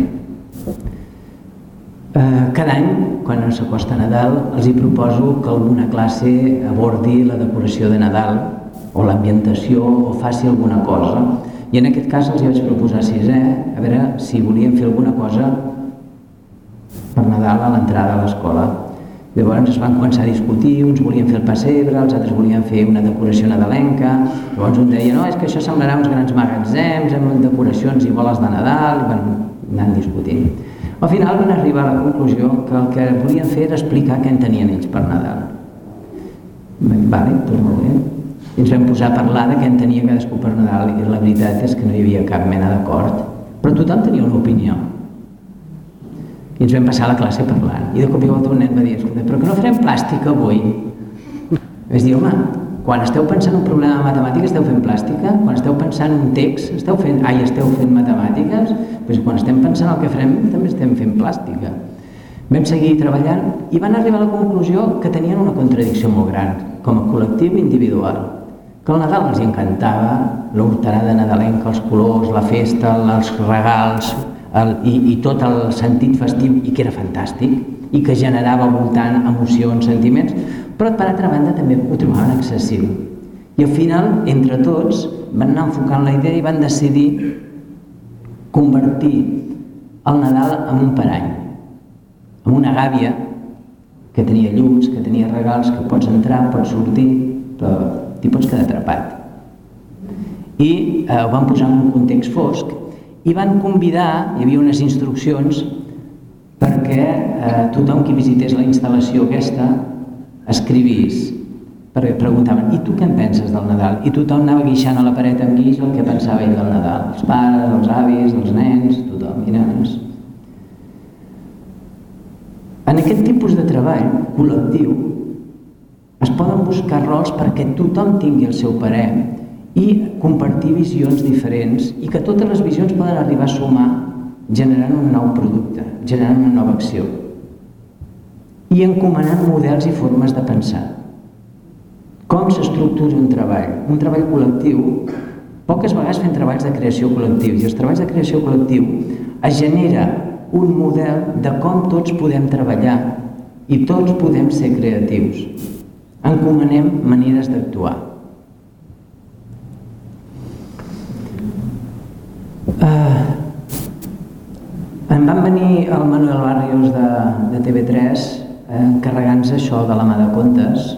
Cada any, quan s'acosta Nadal, els hi proposo que alguna classe abordi la decoració de Nadal o l'ambientació o faci alguna cosa. I en aquest cas els hi vaig proposar a sisè, a veure si volien fer alguna cosa per Nadal a l'entrada a l'escola. Llavors es van començar a discutir, uns volien fer el pessebre, els altres volien fer una decoració nadalenca, llavors un deia, no, és que això semblarà uns grans magatzems amb decoracions i boles de Nadal, i van anant discutint. Al final van arribar a la conclusió que el que volien fer era explicar què entenien ells per Nadal. Vale, doncs molt bé. I ens vam posar a parlar de què entenia cadascú per Nadal i la veritat és que no hi havia cap mena d'acord, però tothom tenia una opinió. I ens vam passar a la classe parlant. I de cop i volta un nen va dir, escolta, però que no farem plàstica avui? Vaig dir, home, quan esteu pensant un problema de matemàtiques esteu fent plàstica? Quan esteu pensant un text esteu fent matemàtiques? Doncs quan estem pensant el que farem també estem fent plàstica. Vam seguir treballant i van arribar a la conclusió que tenien una contradicció molt gran, com a col·lectiu i individual. Que el Nadal els encantava, l'horterada nadalenca, els colors, la festa, els regals i tot el sentit festiu, i que era fantàstic, i que generava al voltant emocions, sentiments, però per altra banda també ho trobaven excessiu. I al final, entre tots, van anar enfocant la idea i van decidir convertir el Nadal en un parany, en una gàbia que tenia llums, que tenia regals, que pots entrar, pots sortir, però t'hi pots quedar atrapat. I ho van posar en un context fosc i van convidar, hi havia unes instruccions perquè tothom qui visités la instal·lació aquesta escrivís, perquè preguntaven, i tu què en penses del Nadal? I tothom anava guixant a la paret amb guix el que pensava ell del Nadal, els pares, els avis, els nens, tothom, i nenes. En aquest tipus de treball col·lectiu es poden buscar rols perquè tothom tingui el seu parer i compartir visions diferents i que totes les visions poden arribar a sumar generant un nou producte, generant una nova acció i encomanant models i formes de pensar. Com s'estructura un treball col·lectiu, poques vegades fem treballs de creació col·lectius i els treballs de creació col·lectiu es genera un model de com tots podem treballar i tots podem ser creatius. Encomanem maneres d'actuar. Em van venir el Manuel Barrios de TV3 encarregant-se això de la mà de contes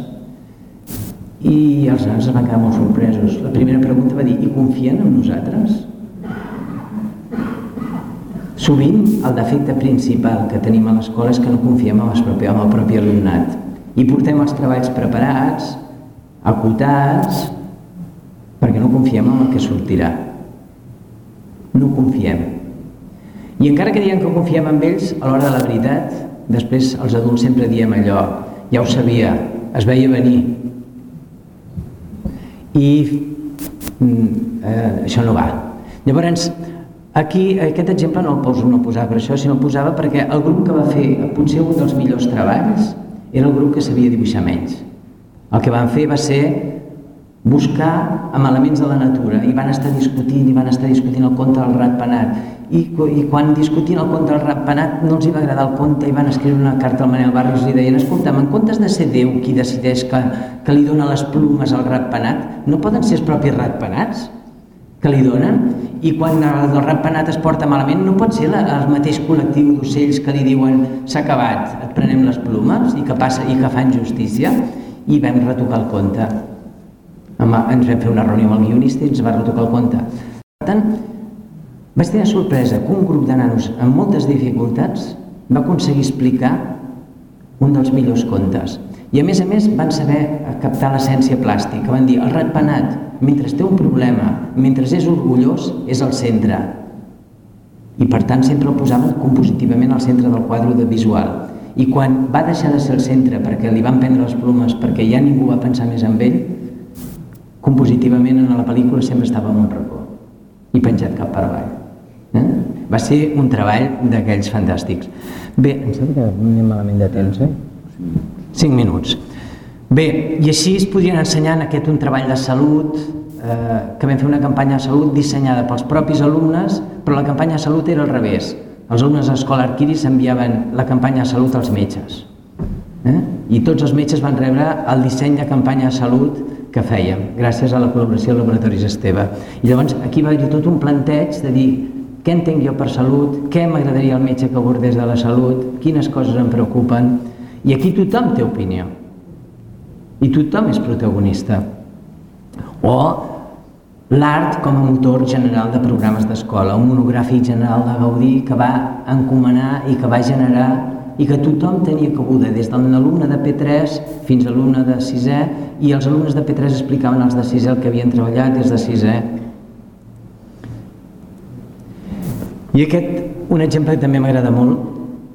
i els nens es van quedar molt sorpresos. La primera pregunta va dir, i confien en nosaltres? Sovint el defecte principal que tenim a l'escola és que no confiem en el propi alumnat i portem els treballs preparats, acotats, perquè no confiem en el que sortirà. no confiem. I encara que diem que confiem en ells, a l'hora de la veritat, després els adults sempre diem allò, ja ho sabia, es veia venir. I això no va. Llavors, aquí aquest exemple no el posava per això, sinó el posava perquè el grup que va fer potser un dels millors treballs era el grup que sabia dibuixar menys. El que van fer va ser buscar amb elements de la natura i van estar discutint el conte del ratpenat i quan discutint el conte del ratpenat no els hi va agradar el conte i van escriure una carta al Manel Barrios i li deien, escolta'm, en comptes de ser Déu qui decideix que li dona les plumes al ratpenat, no poden ser els propis ratpenats que li donen? I quan el ratpenat es porta malament no pot ser el mateix col·lectiu d'ocells que li diuen s'ha acabat, et prenem les plumes i que fan justícia? I vam retocar el conte. Ens vam fer una reunió amb el guionista i ens va retocar el conte. Per tant, vaig tenir sorpresa que un grup de nanos amb moltes dificultats va aconseguir explicar un dels millors contes. I a més van saber captar l'essència plàstica. Van dir, el ratpenat, mentre té un problema, mentre és orgullós, és al centre. I per tant sempre el posaven compositivament al centre del quadre de visual. I quan va deixar de ser el centre perquè li van prendre les plumes, perquè ja ningú va pensar més en ell, compositivament en la pel·lícula sempre estava en un racó i penjat cap per avall. Va ser un treball d'aquells fantàstics. Bé, em sembla que anem malament de temps, 5 minuts. Bé, i així es podrien ensenyar en aquest un treball de salut, que vam fer una campanya de salut dissenyada pels propis alumnes, però la campanya de salut era al revés. Els alumnes de l'Escola Arquiris enviaven la campanya de salut als metges. I tots els metges van rebre el disseny de campanya de salut que fèiem, gràcies a la col·laboració dels laboratoris Esteve. I llavors aquí va haver-hi tot un planteig de dir què entenc jo per salut, què m'agradaria al metge que abordés de la salut, quines coses em preocupen, i aquí tothom té opinió. I tothom és protagonista. O l'art com a motor general de programes d'escola, un monogràfic general de Gaudí que va encomanar i que va generar i que tothom tenia cabuda, des de l'alumne de P3 fins a l'alumne de 6è, i els alumnes de P3 explicaven als de 6è el que havien treballat des de 6è. I un exemple que també m'agrada molt,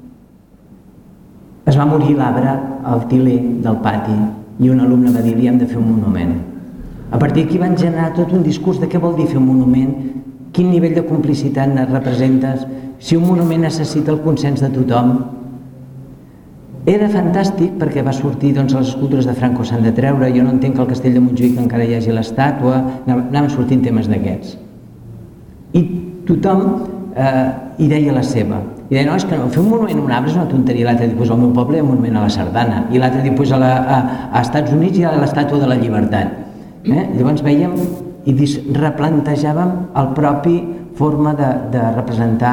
es va morir l'arbre al tiler del pati i un alumne va dir, li hem de fer un monument. A partir d'aquí van generar tot un discurs de què vol dir fer un monument, quin nivell de complicitat representes, si un monument necessita el consens de tothom. Era fantàstic perquè va sortir, les escultures de Franco s'han de treure, jo no entenc que al Castell de Montjuïc encara hi hagi l'estàtua, anaven sortint temes d'aquests. I tothom hi deia la seva. I deia, no, és que fer un monument a un arbre és una tonteria. L'altre diu, al meu poble hi ha un monument a la Sardana. I l'altre diu, als Estats Units hi ha l'estàtua de la llibertat. Llavors veiem i replantejàvem la propi forma de representar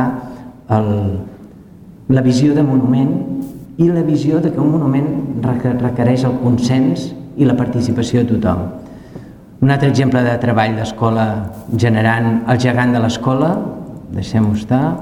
la visió de monument i la visió que un monument requereix el consens i la participació de tothom. Un altre exemple de treball d'escola generant el gegant de l'escola, deixem-ho estar,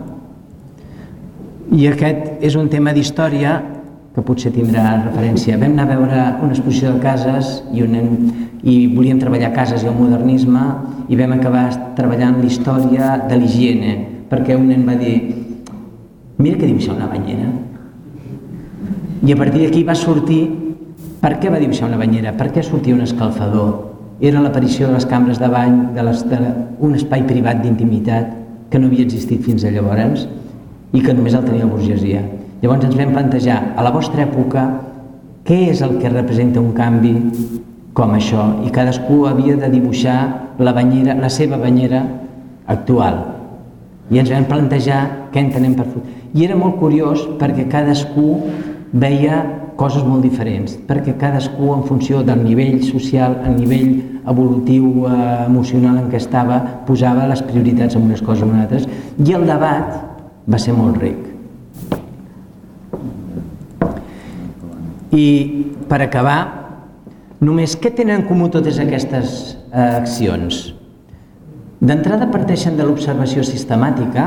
i aquest és un tema d'història que potser tindrà referència. Vam anar a veure una exposició de cases i volíem treballar cases i el modernisme i vam acabar treballant l'història de l'higiene, perquè un nen va dir, mira que dibuixar una banyera. I a partir d'aquí va sortir per què va dibuixar una banyera, per què sortia un escalfador. Era l'aparició de les cambres de bany, d'un espai privat d'intimitat que no havia existit fins a llavors i que només el tenia la burgesia. Llavors ens vam plantejar, a la vostra època, què és el que representa un canvi com això? I cadascú havia de dibuixar la seva banyera actual. I ens vam plantejar què entenem per futur. I era molt curiós perquè cadascú veia coses molt diferents, perquè cadascú, en funció del nivell social, el nivell evolutiu, emocional en què estava, posava les prioritats en unes coses o en altres, i el debat va ser molt ric. I per acabar, només què tenen en comú totes aquestes accions? D'entrada parteixen de l'observació sistemàtica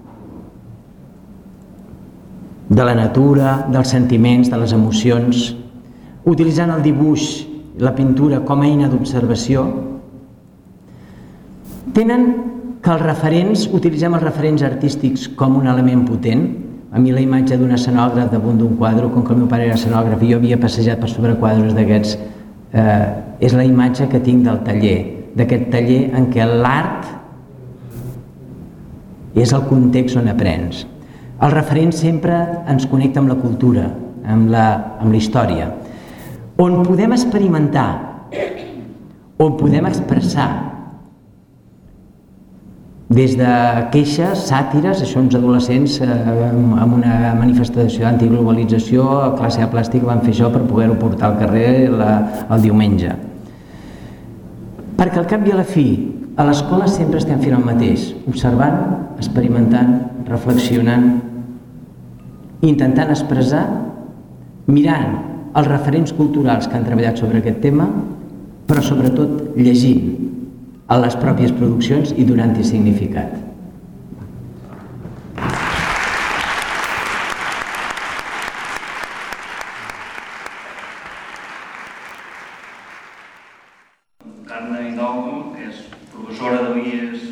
de la natura, dels sentiments, de les emocions, utilitzant el dibuix, la pintura com a eina d'observació, tenen que utilitzem els referents artístics com un element potent. A mi la imatge d'un escenògraf damunt d'un quadre, com que el meu pare era escenògraf i jo havia passejat per sobre quadres d'aquests, és la imatge que tinc del taller, d'aquest taller en què l'art és el context on aprens. El referent sempre ens connecta amb la cultura, amb la història, on podem experimentar, on podem expressar, des de queixes, sàtires, això uns adolescents en una manifestació d'antiglobalització a classe de plàstic van fer això per poder-ho portar al carrer el diumenge. Perquè al cap i a la fi, a l'escola sempre estem fent el mateix, observant, experimentant, reflexionant, intentant expressar, mirant els referents culturals que han treballat sobre aquest tema, però sobretot llegint a les pròpies produccions i donant-hi significat. Carme Hidalgo és professora de l'IES.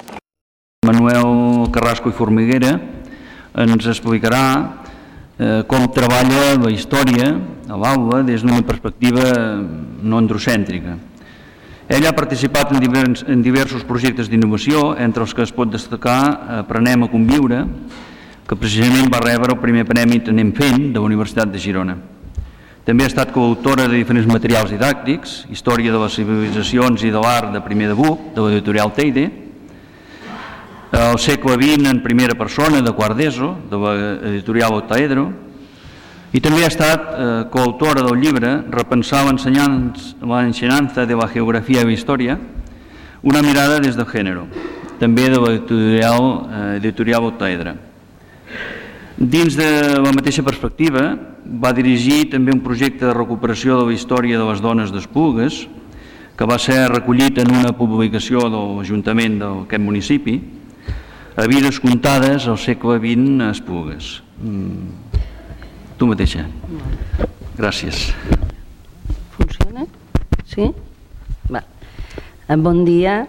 Manuel Carrasco i Formiguera ens explicarà com treballa la història a l'aula des d'una perspectiva no androcèntrica. Ell ha participat en diversos projectes d'innovació, entre els que es pot destacar Aprenem a conviure, que precisament va rebre el primer premi Anem fent de la Universitat de Girona. També ha estat coautora de diferents materials didàctics, Història de les civilitzacions i de l'art de primer debut, de l'editorial Teide, El segle XX en primera persona, de quart d'ESO, de l'editorial Octaedro, i també ha estat coautora del llibre Repensar l'ensenyanza de la geografia i la història, una mirada des del gènere, també de l'editorial Octaedre. Dins de la mateixa perspectiva, va dirigir també un projecte de recuperació de la història de les dones d'Esplugues, que va ser recollit en una publicació de l'Ajuntament d'aquest municipi, a Vides contades al segle XX a Esplugues. Tu mateixa. Gràcies. Funciona? Sí? Va. Bon dia.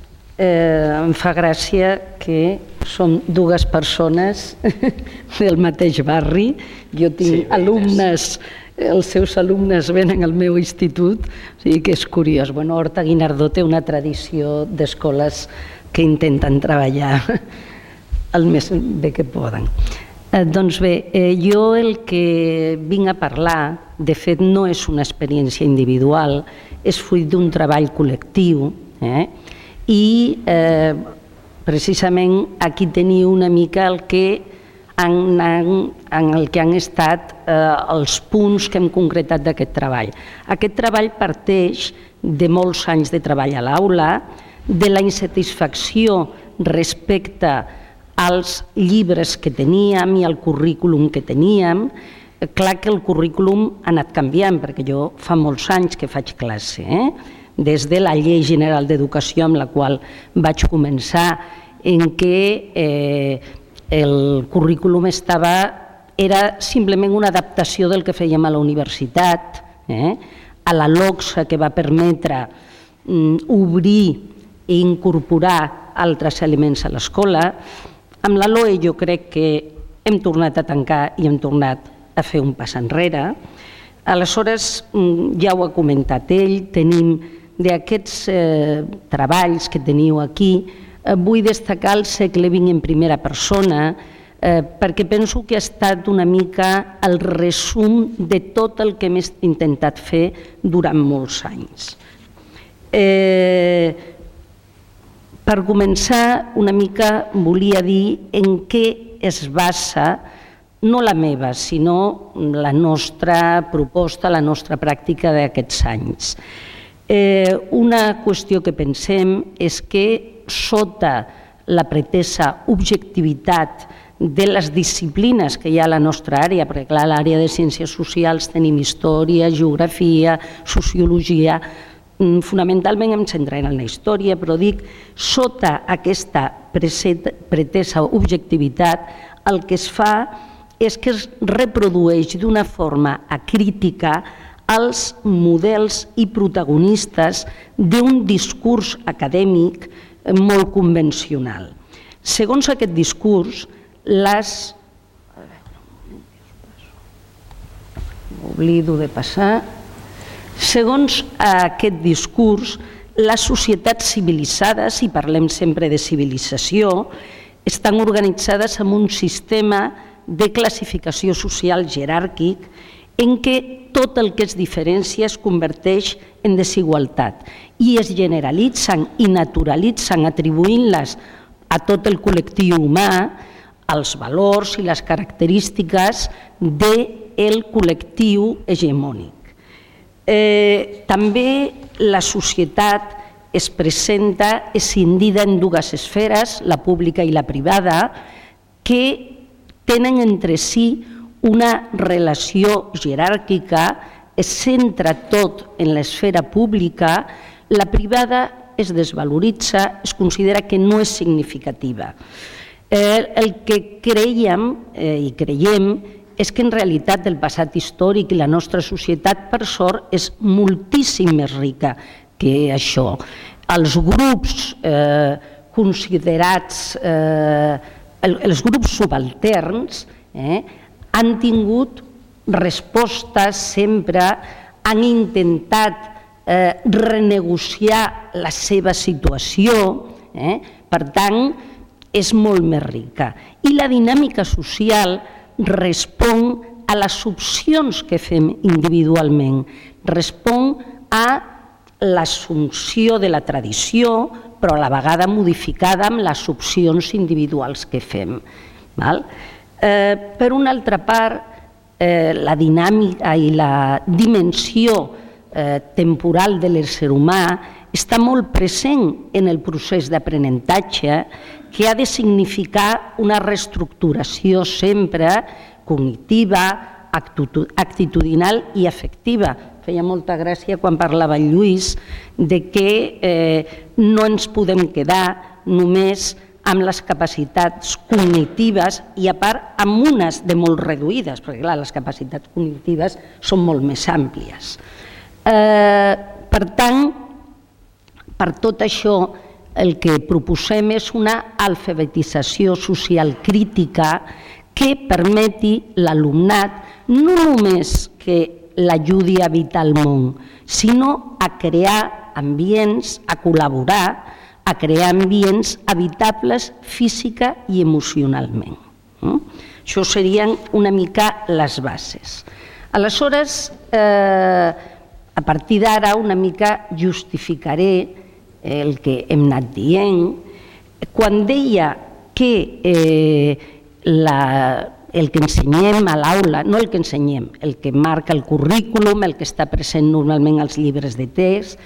Em fa gràcia que som dues persones del mateix barri. Jo tinc alumnes, els seus alumnes venen al meu institut, o sigui que és curiós. Bueno, Horta Guinardó té una tradició d'escoles que intenten treballar el més bé que poden. Doncs bé, jo el que vinc a parlar, de fet no és una experiència individual, és fruit d'un treball col·lectiu i precisament aquí teniu una mica el que han estat els punts que hem concretat d'aquest treball. Aquest treball parteix de molts anys de treball a l'aula, de la insatisfacció respecte als llibres que teníem i al currículum que teníem. Clar que el currículum ha anat canviant, perquè jo fa molts anys que faig classe, des de la Llei General d'Educació amb la qual vaig començar, en què el currículum era simplement una adaptació del que fèiem a la universitat, a la LOCSA, que va permetre obrir i incorporar altres elements a l'escola. Amb la LOE jo crec que hem tornat a tancar i hem tornat a fer un pas enrere. Aleshores, ja ho ha comentat ell, tenim d'aquests treballs que teniu aquí, vull destacar el segle XX en primera persona, perquè penso que ha estat una mica el resum de tot el que hem intentat fer durant molts anys. Per començar, una mica volia dir en què es basa, no la meva, sinó la nostra proposta, la nostra pràctica d'aquests anys. Una qüestió que pensem és que sota la pretesa objectivitat de les disciplines que hi ha a la nostra àrea, perquè clar, a l'àrea de ciències socials tenim història, geografia, sociologia. Fonamentalment em centraré en la història, però dic, sota aquesta pretesa objectivitat, el que es fa és que es reprodueix d'una forma acrítica els models i protagonistes d'un discurs acadèmic molt convencional. Segons aquest discurs, m'oblido de passar. Segons aquest discurs, les societats civilitzades, i parlem sempre de civilització, estan organitzades en un sistema de classificació social jeràrquic en què tot el que es diferencia es converteix en desigualtat i es generalitzen i naturalitzen atribuint-les a tot el col·lectiu humà els valors i les característiques del col·lectiu hegemònic. També la societat es presenta escindida en dues esferes, la pública i la privada, que tenen entre si una relació jeràrquica, es centra tot en l'esfera pública, la privada es desvaloritza, es considera que no és significativa. El que creiem i creiem és que en realitat el passat històric i la nostra societat, per sort, és moltíssim més rica que això. Els grups considerats, els grups subalterns, han tingut respostes sempre, han intentat renegociar la seva situació, per tant, és molt més rica. I la dinàmica social respon a les opcions que fem individualment, respon a l'assumpció de la tradició, però a la vegada modificada amb les opcions individuals que fem. Per una altra part, la dinàmica i la dimensió temporal de l'ésser humà està molt present en el procés d'aprenentatge, que ha de significar una reestructuració sempre cognitiva, actitudinal i afectiva. Feia molta gràcia quan parlava el Lluís de que no ens podem quedar només amb les capacitats cognitives i a part amb unes de molt reduïdes, perquè clar, les capacitats cognitives són molt més àmplies. Per tant, per tot això, el que proposem és una alfabetització social crítica que permeti l'alumnat no només que l'ajudi a habitar el món, sinó a crear ambients, a col·laborar, a crear ambients habitables física i emocionalment. Això serien una mica les bases. Aleshores, a partir d'ara una mica justificaré el que hem anat dient. Quan deia que el que ensenyem a l'aula, no el que ensenyem, el que marca el currículum, el que està present normalment als llibres de text,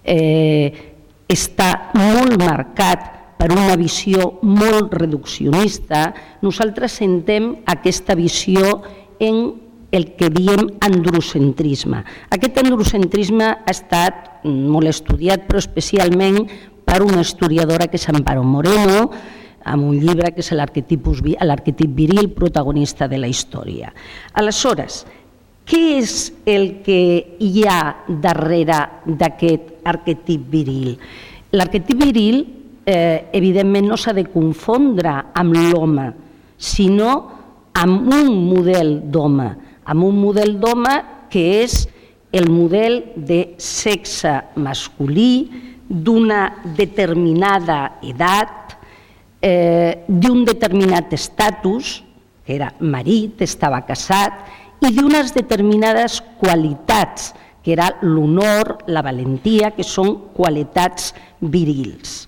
està molt marcat per una visió molt reduccionista. Nosaltres sentem aquesta visió en el que diem androcentrisme. Aquest androcentrisme ha estat molt estudiat, però especialment per una historiadora que és Amparo Moreno, amb un llibre que és l'arquetip viril, protagonista de la història. Aleshores, què és el que hi ha darrere d'aquest arquetip viril? L'arquetip viril, evidentment, no s'ha de confondre amb l'home, sinó amb un model d'home, amb un model d'home que és el model de sexe masculí, d'una determinada edat, d'un determinat estatus, que era marit, estava casat, i d'unes determinades qualitats, que era l'honor, la valentia, que són qualitats virils.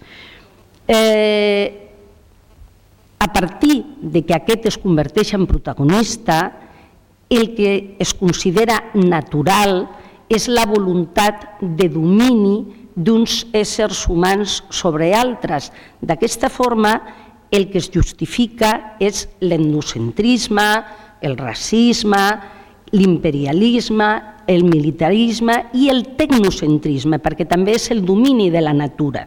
A partir de que aquest es converteix en protagonista, el que es considera natural és la voluntat de domini d'uns éssers humans sobre altres. D'aquesta forma, el que es justifica és l'etnocentrisme, el racisme, l'imperialisme, el militarisme i el tecnocentrisme, perquè també és el domini de la natura.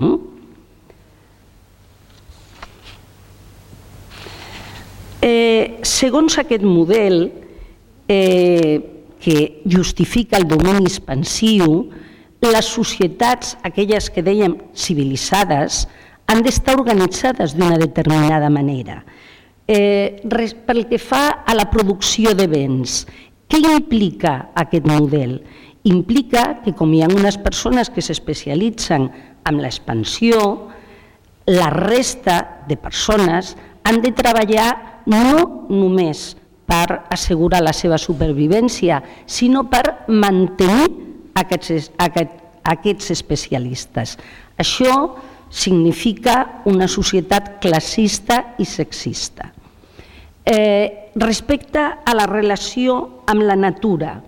Segons aquest model que justifica el domini expansiu, les societats, aquelles que dèiem civilitzades, han d'estar organitzades d'una determinada manera. Pel que fa a la producció de béns, què implica aquest model? Implica que, com hi ha unes persones que s'especialitzen en l'expansió, la resta de persones han de treballar no només per assegurar la seva supervivència, sinó per mantenir aquests especialistes. Això significa una societat classista i sexista. Respecte a la relació amb la natura,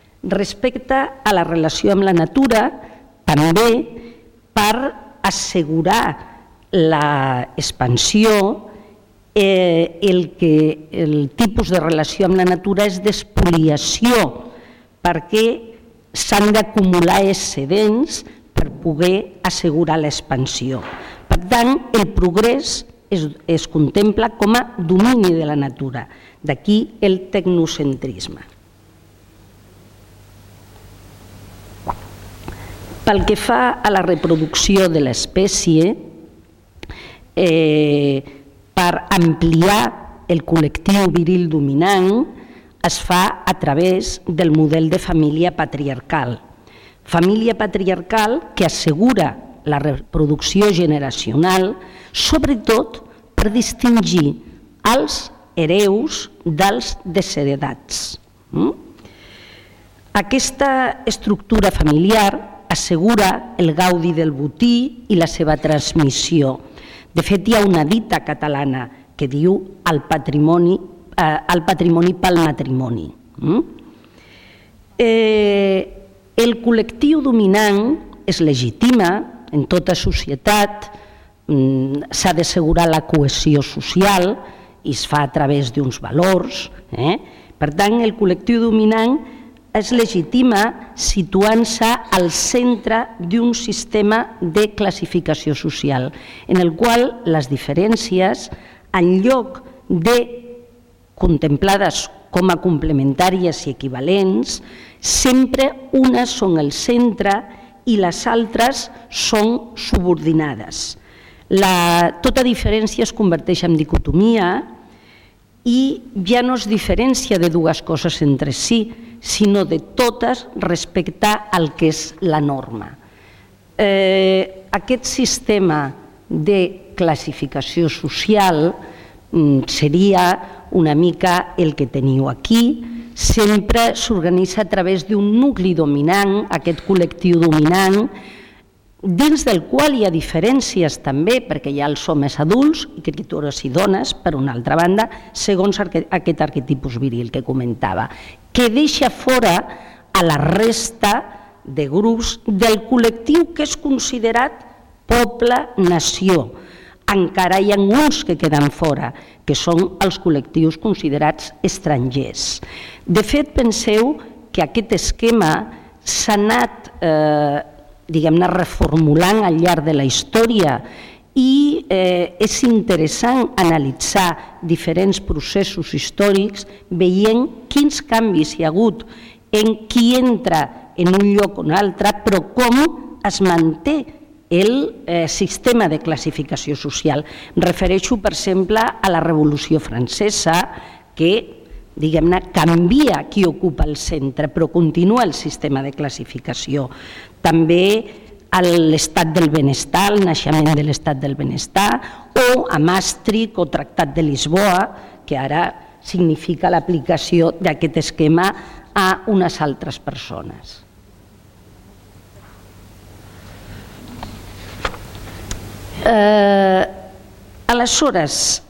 també per assegurar l'expansió, el tipus de relació amb la natura és d'espoliació, perquè s'han d'acumular excedents per poder assegurar l'expansió. Per tant, el progrés es contempla com a domini de la natura. D'aquí el tecnocentrisme. Pel que fa a la reproducció de l'espècie, per ampliar el col·lectiu viril dominant, es fa a través del model de família patriarcal. Família patriarcal que assegura la reproducció generacional, sobretot per distingir els hereus dels desheredats. Aquesta estructura familiar assegura el gaudi del botí i la seva transmissió. De fet, hi ha una dita catalana que diu el patrimoni pel matrimoni. El col·lectiu dominant es legitima en tota societat, s'ha d'assegurar la cohesió social i es fa a través d'uns valors. Per tant, el col·lectiu dominant es legitima situant-se al centre d'un sistema de classificació social, en el qual les diferències, en lloc de contemplades com a complementàries i equivalents, sempre unes són el centre i les altres són subordinades. Tota diferència es converteix en dicotomia i ja no es diferència de dues coses entre si, sinó de totes respecte al que és la norma. Aquest sistema de classificació social seria una mica el que teniu aquí. Sempre s'organitza a través d'un nucli dominant, aquest col·lectiu dominant, dins del qual hi ha diferències també, perquè hi ha els homes adults i criatures i dones, per una altra banda, segons aquest arquetipus viril que comentava, que deixa fora a la resta de grups del col·lectiu que és considerat poble-nació. Encara hi ha uns que queden fora, que són els col·lectius considerats estrangers. De fet, penseu que aquest esquema s'ha anat reformulant al llarg de la història i és interessant analitzar diferents processos històrics veient quins canvis hi ha hagut en qui entra en un lloc o un altre, però com es manté el sistema de classificació social. Em refereixo, per exemple, a la Revolució Francesa, que canvia qui ocupa el centre, però continua el sistema de classificació. També a l'estat del benestar, el naixement de l'estat del benestar, o a Maastricht o Tractat de Lisboa, que ara significa l'aplicació d'aquest esquema a unes altres persones. Aleshores,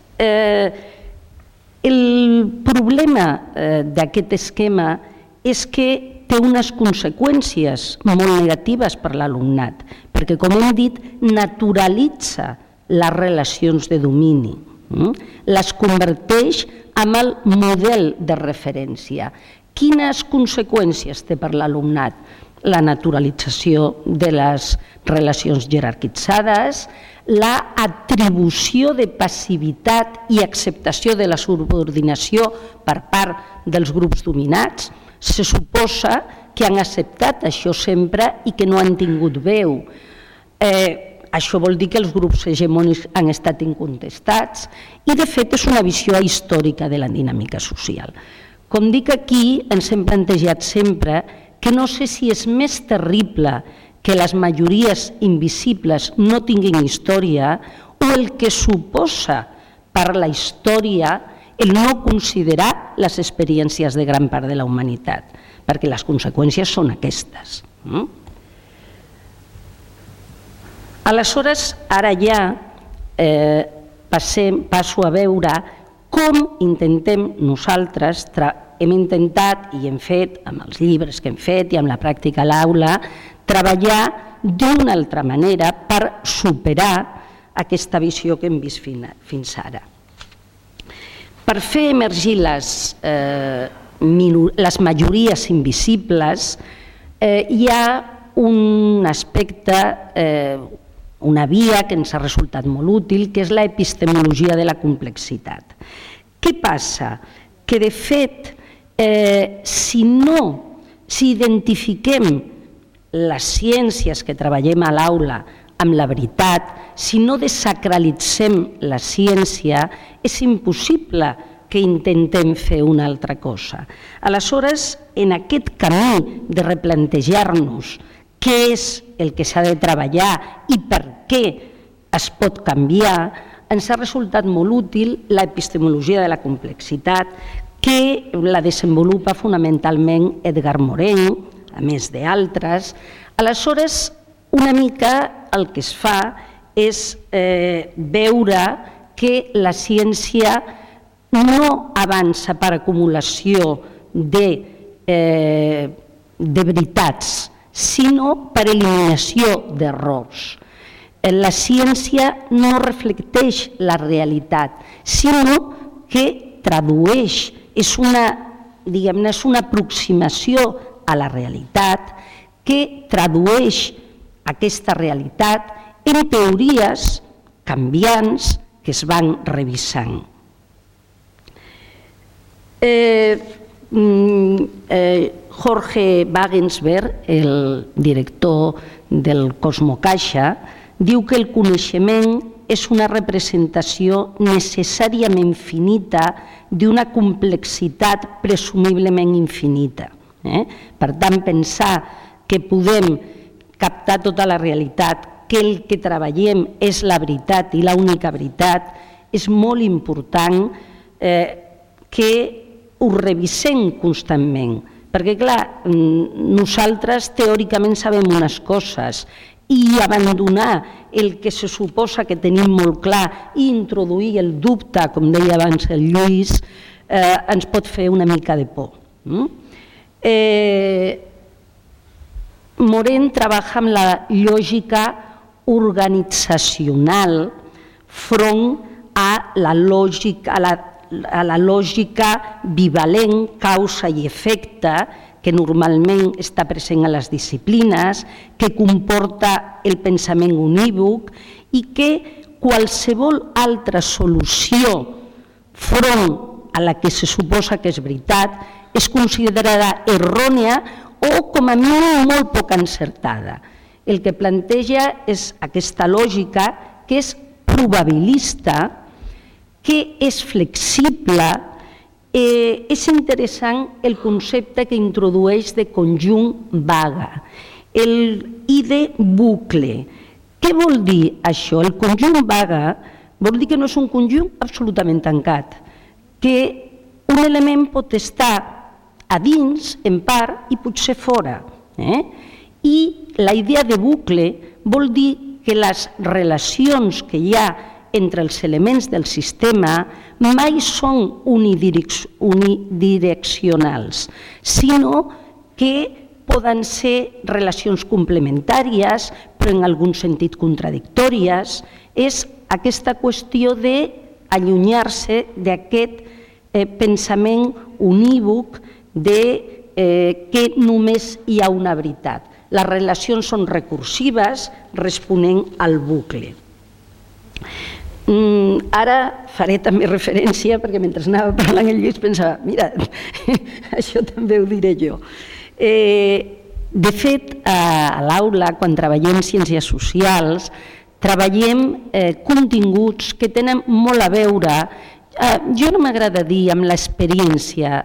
el problema d'aquest esquema és que té unes conseqüències molt negatives per l'alumnat, perquè, com hem dit, naturalitza les relacions de domini, les converteix en el model de referència. Quines conseqüències té per l'alumnat? La naturalització de les relacions jerarquitzades, l'atribució de passivitat i acceptació de la subordinació per part dels grups dominats. Se suposa que han acceptat això sempre i que no han tingut veu. Això vol dir que els grups hegemònics han estat incontestats i, de fet, és una visió històrica de la dinàmica social. Com dic aquí, ens hem plantejat sempre que no sé si és més terrible que les majories invisibles no tinguin història o el que suposa per la història el no considerar les experiències de gran part de la humanitat, perquè les conseqüències són aquestes. Aleshores, ara ja passo a veure com intentem nosaltres, hem intentat i hem fet amb els llibres que hem fet i amb la pràctica a l'aula, treballar d'una altra manera per superar aquesta visió que hem vist fins ara. Per fer emergir les majories invisibles hi ha un aspecte, una via que ens ha resultat molt útil, que és l'epistemologia de la complexitat. Què passa? Que de fet, si identifiquem les ciències que treballem a l'aula amb la veritat, si no desacralitzem la ciència, és impossible que intentem fer una altra cosa. Aleshores, en aquest camí de replantejar-nos què és el que s'ha de treballar i per què es pot canviar, ens ha resultat molt útil l'epistemologia de la complexitat, que la desenvolupa fonamentalment Edgar Morin, a més d'altres. Aleshores, una mica el que es fa és veure que la ciència no avança per acumulació de veritats, sinó per eliminació d'errors. La ciència no reflecteix la realitat, sinó que tradueix, és una aproximació a la realitat que tradueix aquesta realitat en teories canviants que es van revisant. Jorge Wagensberg, el director del Cosmocaixa, diu que el coneixement és una representació necessàriament finita d'una complexitat presumiblement infinita. Per tant, pensar que podem captar tota la realitat, que el que treballem és la veritat i l'única veritat, és molt important que ho revisem constantment. Perquè, clar, nosaltres teòricament sabem unes coses i abandonar el que se suposa que tenim molt clar i introduir el dubte, com deia abans el Lluís, ens pot fer una mica de por. Morin treballa amb la lògica organitzacional front a la lògica bivalent, causa i efecte, que normalment està present a les disciplines, que comporta el pensament unívoc i que qualsevol altra solució front a la que se suposa que és veritat és considerada errònia o com a mínim molt poc encertada. El que planteja és aquesta lògica que és probabilista, que és flexible. És interessant el concepte que introdueix de conjunt vaga, i de bucle. Què vol dir això? El conjunt vaga vol dir que no és un conjunt absolutament tancat, que un element pot estar a dins, en part, i potser fora. I la idea de bucle vol dir que les relacions que hi ha entre els elements del sistema mai són unidireccionals, sinó que poden ser relacions complementàries, però en algun sentit contradictòries. És aquesta qüestió d'allunyar-se d'aquest pensament unívoc que només hi ha una veritat. Les relacions són recursives responent al bucle. Ara faré també referència, perquè mentre anava parlant el Lluís pensava, mira, això també ho diré jo. De fet, a l'aula, quan treballem ciències socials, treballem continguts que tenen molt a veure, jo no m'agrada dir amb l'experiència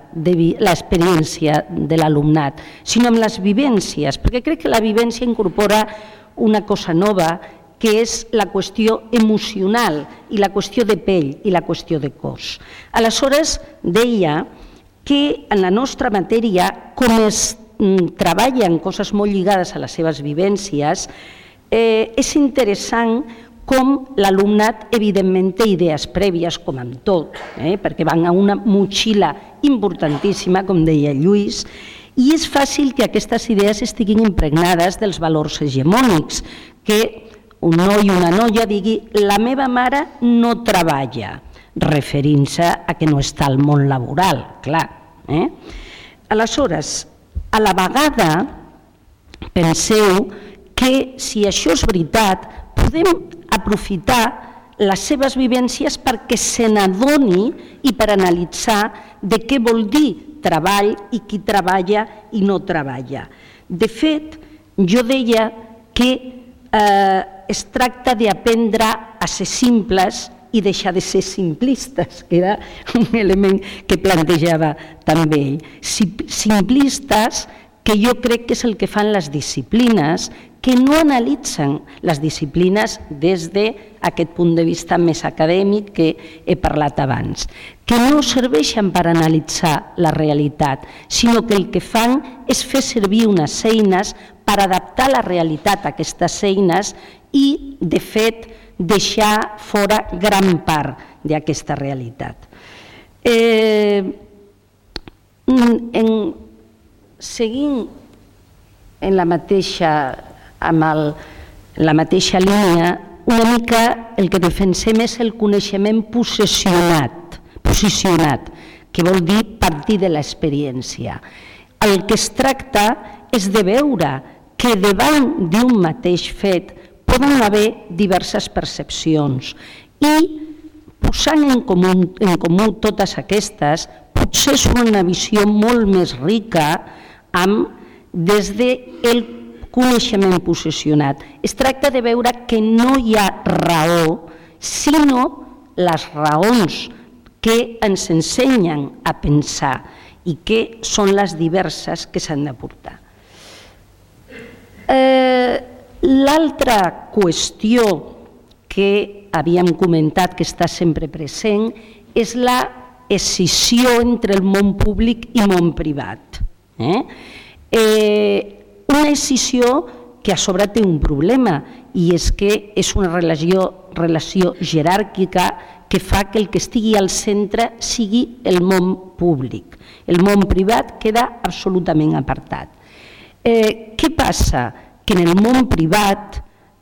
de l'alumnat, sinó amb les vivències, perquè crec que la vivència incorpora una cosa nova, que és la qüestió emocional i la qüestió de pell i la qüestió de cos. Aleshores, deia que en la nostra matèria, com es treballen coses molt lligades a les seves vivències, és interessant com l'alumnat, evidentment, té idees prèvies, com amb tot, perquè van a una motxilla importantíssima, com deia Lluís, i és fàcil que aquestes idees estiguin impregnades dels valors hegemònics, que un noi o una noia digui la meva mare no treballa, referint-se a que no està al món laboral, clar. Aleshores, a la vegada, penseu que si això és veritat, podem aprofitar les seves vivències perquè se n'adoni i per analitzar de què vol dir treball i qui treballa i no treballa. De fet, jo deia que es tracta d'aprendre a ser simples i deixar de ser simplistes, que era un element que plantejava també ell. Simplistes, que jo crec que és el que fan les disciplines, que no analitzen les disciplines des d'aquest punt de vista més acadèmic que he parlat abans, que no serveixen per analitzar la realitat, sinó que el que fan és fer servir unes eines per adaptar la realitat a aquestes eines i, de fet, deixar fora gran part d'aquesta realitat. Seguint en la mateixa línia, una mica el que defensem és el coneixement posicionat, que vol dir partir de l'experiència. El que es tracta és de veure que davant d'un mateix fet poden haver diverses percepcions i posant en comú totes aquestes potser és una visió molt més rica des del coneixement posicionat. Es tracta de veure que no hi ha raó, sinó les raons que ens ensenyen a pensar i que són les diverses que s'han d'aportar. L'altra qüestió que havíem comentat que està sempre present és la escissió entre el món públic i món privat. Una escissió que a sobre té un problema i és que és una relació jeràrquica que fa que el que estigui al centre sigui el món públic. El món privat queda absolutament apartat. Què passa? Que en el món privat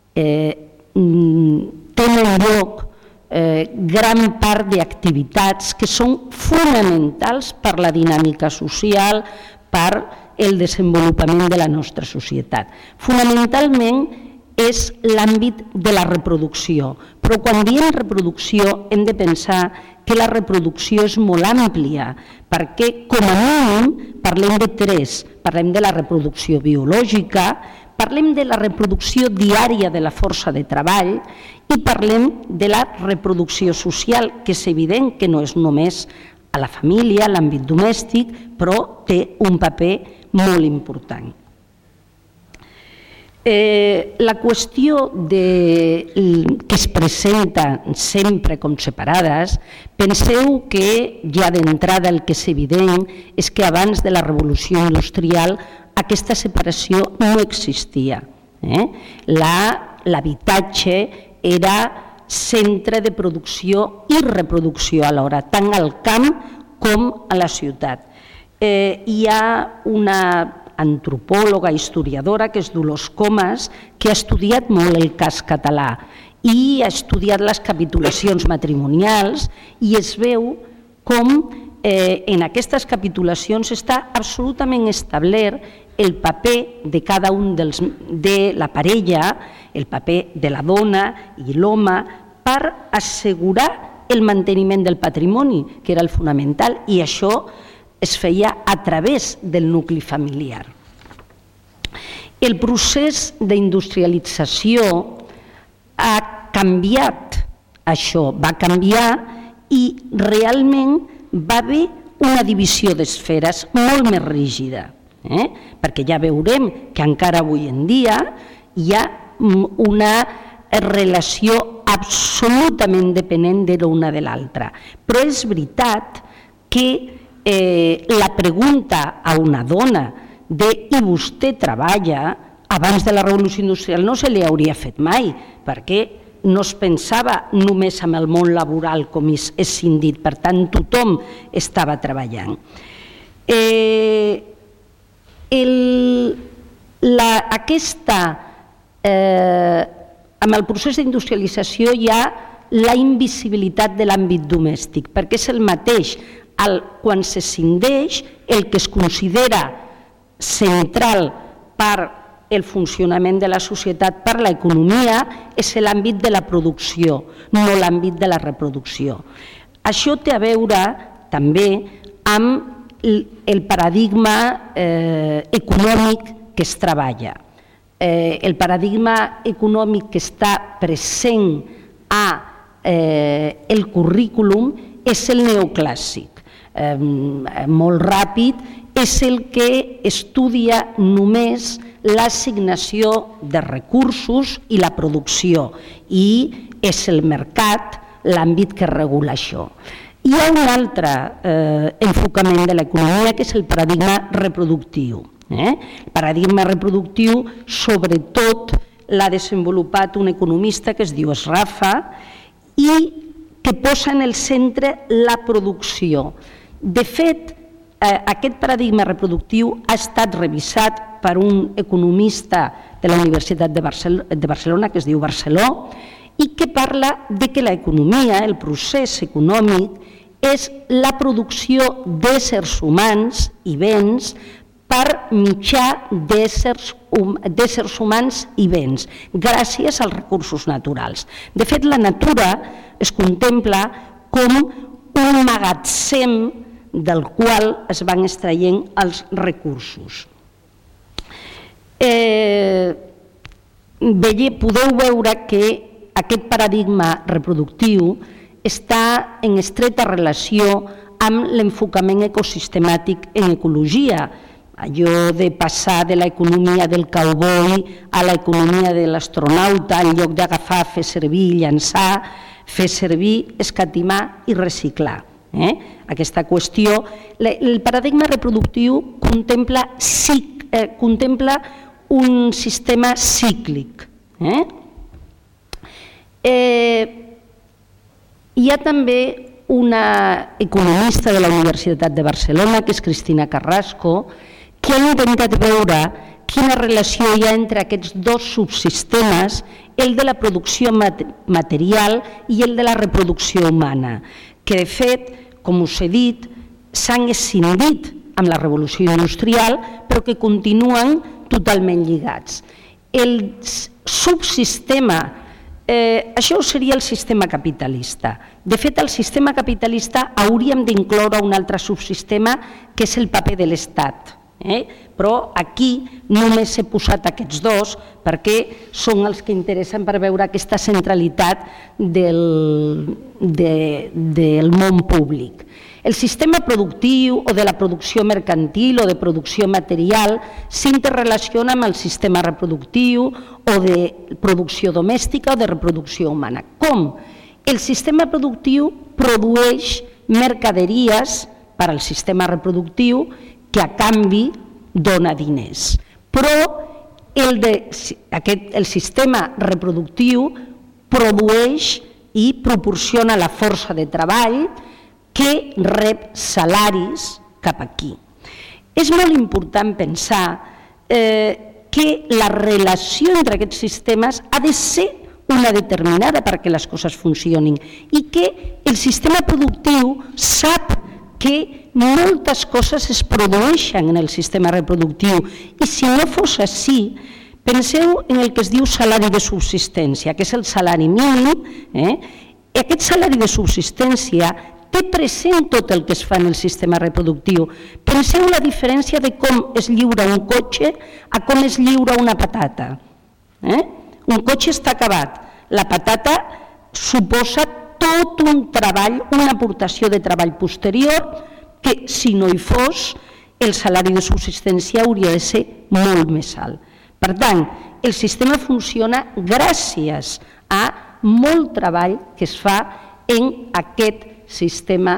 tenen lloc gran part d'activitats que són fonamentals per la dinàmica social, per el desenvolupament de la nostra societat. Fonamentalment és l'àmbit de la reproducció, però quan diem reproducció hem de pensar que la reproducció és molt àmplia, perquè com a mínim parlem de tres, parlem de la reproducció biològica, parlem de la reproducció diària de la força de treball i parlem de la reproducció social, que és evident que no és només a la família, a l'àmbit domèstic, però té un paper molt important. La qüestió que es presenta sempre com separades, penseu que ja d'entrada el que és evident és que abans de la revolució industrial aquesta separació no existia. L'habitatge era centre de producció i reproducció alhora, tant al camp com a la ciutat. Hi ha una antropòloga, historiadora, que és Dolors Comas, que ha estudiat molt el cas català i ha estudiat les capitulacions matrimonials i es veu com en aquestes capitulacions està absolutament establert el paper de cada un de la parella, el paper de la dona i l'home per assegurar el manteniment del patrimoni, que era el fonamental, i això es feia a través del nucli familiar. El procés d'industrialització ha canviat això, va canviar i realment va haver una divisió d'esferes molt més rígida, perquè ja veurem que encara avui en dia hi ha una relació absolutament dependent de l'una de l'altra. Però és veritat que la pregunta a una dona de «i vostè treballa?» abans de la revolució industrial no se li hauria fet mai, perquè no es pensava només en el món laboral com és cindit, per tant tothom estava treballant. Amb el procés d'industrialització hi ha la invisibilitat de l'àmbit domèstic, perquè és el mateix quan se scindeix el que es considera central per el funcionament de la societat, per l'economia, és l'àmbit de la producció, no l'àmbit de la reproducció. Això té a veure també amb el paradigma econòmic que es treballa. El paradigma econòmic que està present al currículum és el neoclàssic. Molt ràpid, és el que estudia només l'assignació de recursos i la producció, i és el mercat l'àmbit que regula això. Hi ha un altre enfocament de l'economia que és el paradigma reproductiu. El paradigma reproductiu, sobretot, l'ha desenvolupat un economista que es diu Sraffa i que posa en el centre la producció. De fet, aquest paradigma reproductiu ha estat revisat per un economista de la Universitat de Barcelona, que es diu Barceló, i que parla que l'economia, el procés econòmic, és la producció d'éssers humans i béns per mitjà d'éssers humans i béns, gràcies als recursos naturals. De fet, la natura es contempla com un magatzem del qual es van extraient els recursos. Podeu veure que aquest paradigma reproductiu està en estreta relació amb l'enfocament ecosistemàtic en ecologia, allò de passar de l'economia del cowboy a l'economia de l'astronauta, en lloc d'agafar, fer servir i llançar, fer servir, escatimar i reciclar. Aquesta qüestió, el paradigma reproductiu contempla un sistema cíclic. Hi ha també una economista de la Universitat de Barcelona, que és Cristina Carrasco, que ha intentat veure quina relació hi ha entre aquests dos subsistemes, el de la producció material i el de la reproducció humana, que de fet, com us he dit, s'han escindit amb la revolució industrial, però que continuen totalment lligats. El subsistema, això seria el sistema capitalista. De fet, el sistema capitalista hauríem d'incloure un altre subsistema, que és el paper de l'Estat. Però aquí només he posat aquests dos perquè són els que interessen per veure aquesta centralitat del món públic. El sistema productiu o de la producció mercantil o de producció material s'interrelaciona amb el sistema reproductiu o de producció domèstica o de reproducció humana. Com? El sistema productiu produeix mercaderies per al sistema reproductiu que a canvi dona diners. Però el sistema reproductiu produeix i proporciona la força de treball que rep salaris cap aquí. És molt important pensar que la relació entre aquests sistemes ha de ser una determinada perquè les coses funcionin i que el sistema productiu sap que moltes coses es produeixen en el sistema reproductiu i si no fos així, penseu en el que es diu salari de subsistència, que és el salari mínim. Aquest salari de subsistència té present tot el que es fa en el sistema reproductiu. Penseu la diferència de com es lliura un cotxe a com es lliura una patata. Un cotxe està acabat, la patata suposa tot un treball, una aportació de treball posterior que, si no hi fos, el salari de subsistència hauria de ser molt més alt. Per tant, el sistema funciona gràcies a molt treball que es fa en aquest sistema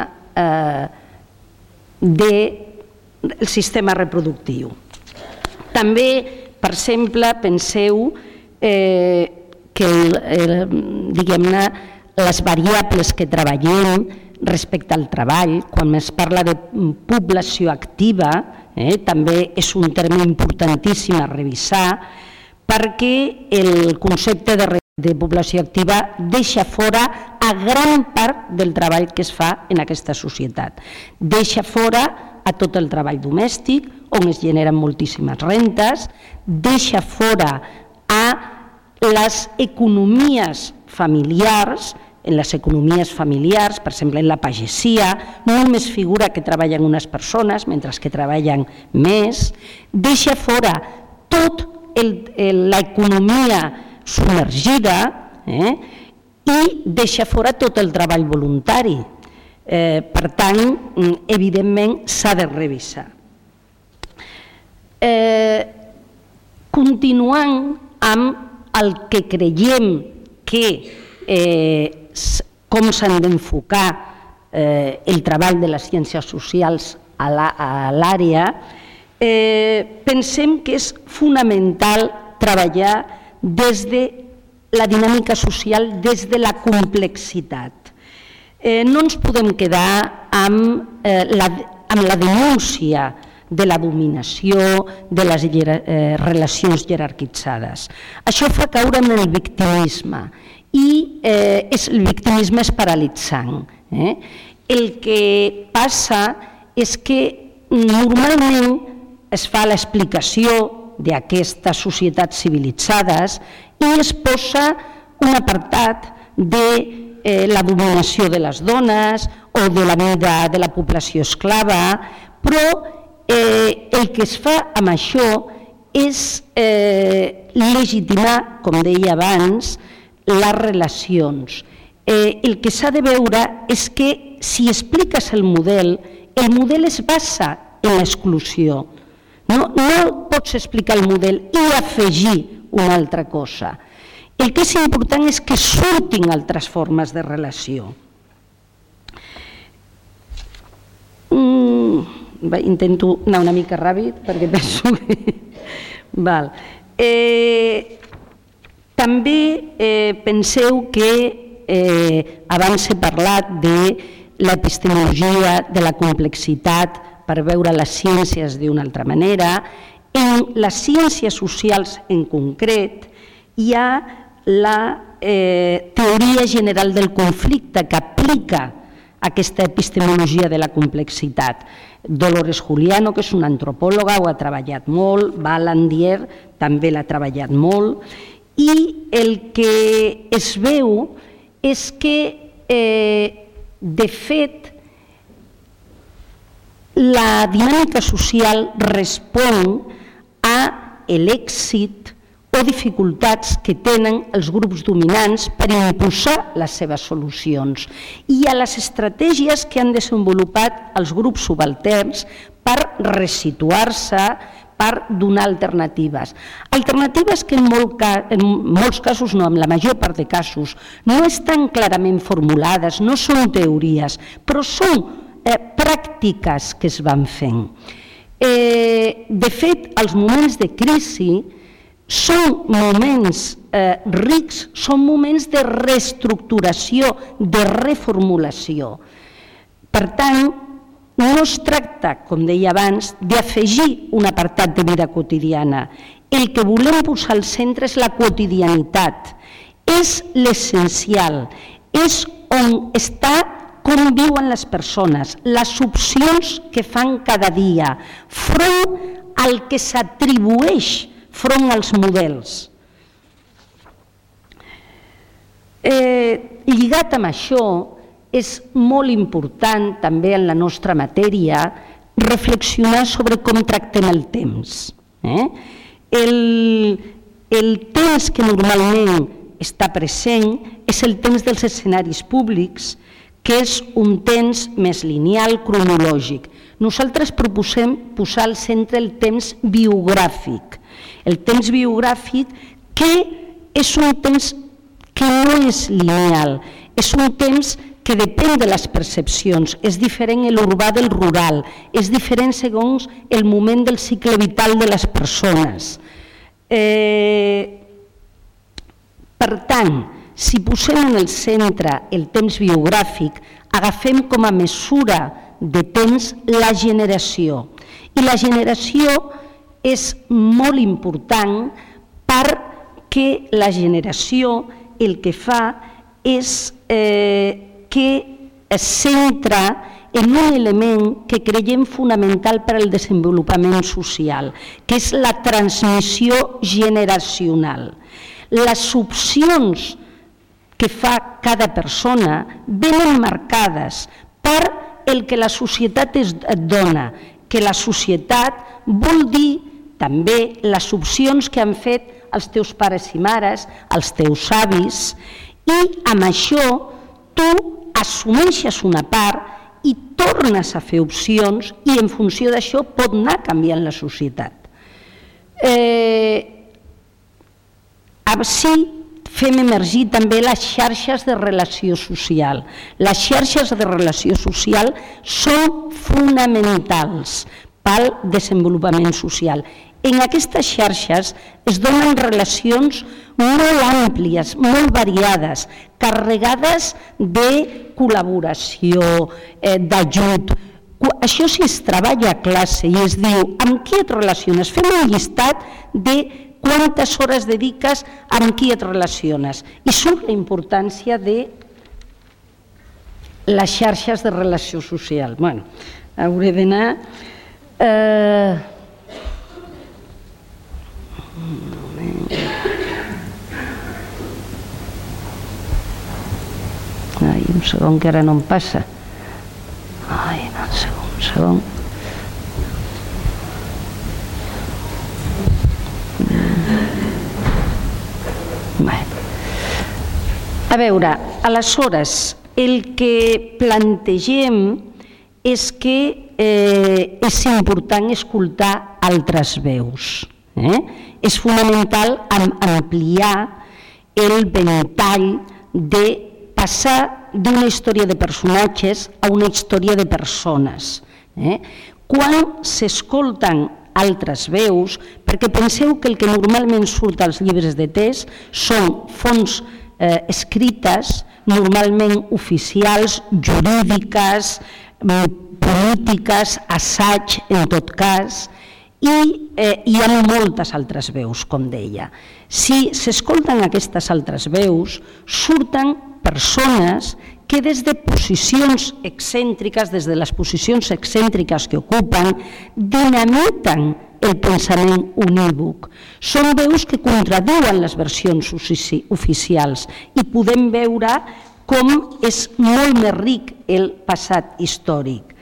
el sistema reproductiu. També, per exemple, penseu que diguem-ne les variables que treballem respecte al treball, quan es parla de població activa, també és un terme importantíssim a revisar, perquè el concepte de població activa deixa fora a gran part del treball que es fa en aquesta societat. Deixa fora a tot el treball domèstic, on es generen moltíssimes rentes, deixa fora a les economies familiars. En les economies familiars, per exemple en la pagesia, només figura que treballen unes persones, mentre que treballen més. Deixa fora tota l'economia submergida i deixa fora tot el treball voluntari. Per tant, evidentment, s'ha de revisar. Continuant amb el que creiem que com s'han d'enfocar el treball de les ciències socials a l'àrea, pensem que és fonamental treballar des de la dinàmica social, des de la complexitat. No ens podem quedar amb la denúncia de la dominació, de les relacions jerarquitzades. Això fa caure en el victimisme i el victimisme és paralitzant. El que passa és que normalment es fa l'explicació d'aquestes societats civilitzades i es posa un apartat de la dominació de les dones o de la vida de la població esclava, però el que es fa amb això és legitimar, com deia abans, les relacions. El que s'ha de veure és que si expliques el model es basa en l'exclusió. No pots explicar el model i afegir una altra cosa. El que és important és que surtin altres formes de relació. Intento anar una mica ràpid perquè penso que... També penseu que abans he parlat de l'epistemologia, de la complexitat per veure les ciències d'una altra manera. En les ciències socials en concret hi ha la teoria general del conflicte que aplica aquesta epistemologia de la complexitat. Dolores Juliano, que és una antropòloga, ho ha treballat molt, Balandier també l'ha treballat molt, i el que es veu és que, de fet, la dinàmica social respon a l'èxit o dificultats que tenen els grups dominants per imposar les seves solucions i a les estratègies que han desenvolupat els grups subalterns per resituar-se, per donar alternatives. Alternatives que en molts casos, no, en la major part de casos, no estan clarament formulades, no són teories, però són pràctiques que es van fent. De fet, els moments de crisi són moments rics, són moments de reestructuració, de reformulació. Per tant, no es tracta, com deia abans, d'afegir un apartat de vida quotidiana. El que volem posar al centre és la quotidianitat, és l'essencial, és on està com viuen les persones, les opcions que fan cada dia, front al que s'atribueix front als models. Lligat amb això, és molt important també en la nostra matèria reflexionar sobre com tractem el temps. El temps que normalment està present és el temps dels escenaris públics, que és un temps més lineal, cronològic. Nosaltres proposem posar al centre el temps biogràfic. El temps biogràfic que és un temps que no és lineal, és un temps que depèn de les percepcions, és diferent l'urbà del rural, és diferent segons el moment del cicle vital de les persones. Per tant, si posem en el centre el temps biogràfic, agafem com a mesura de temps la generació. I la generació és molt important perquè la generació el que fa és que es centra en un element que creiem fonamental per al desenvolupament social, que és la transmissió generacional. Les opcions que fa cada persona venen marcades per el que la societat et dona, que la societat vol dir també les opcions que han fet els teus pares i mares, els teus avis, i amb això tu assumeixes una part i tornes a fer opcions i en funció d'això pot anar canviant la societat. Així fem emergir també les xarxes de relació social. Les xarxes de relació social són fonamentals pel desenvolupament social. En aquestes xarxes es donen relacions molt àmplies, molt variades, carregades de col·laboració, d'ajut. Això si es treballa a classe i es diu amb qui et relaciones, fem un llistat de quantes hores dediques amb qui et relaciones. I surt la importància de les xarxes de relació social. Bé, hauré d'anar... Ai, un segon que ara no em passa. Ai, un segon. A veure, aleshores, el que plantegem és que és important escoltar altres veus. És fonamental ampliar el ventall de passar d'una història de personatges a una història de persones. Quan s'escolten altres veus, perquè penseu que el que normalment surt als llibres de text són fonts escrites, normalment oficials, jurídiques, polítiques, assaig en tot cas, i hi ha moltes altres veus, com deia. Si s'escolten aquestes altres veus, surten persones que des de posicions excèntriques, des de les posicions excèntriques que ocupen, dinamiten el pensament unívoc. Són veus que contradiuen les versions oficials i podem veure com és molt més ric el passat històric.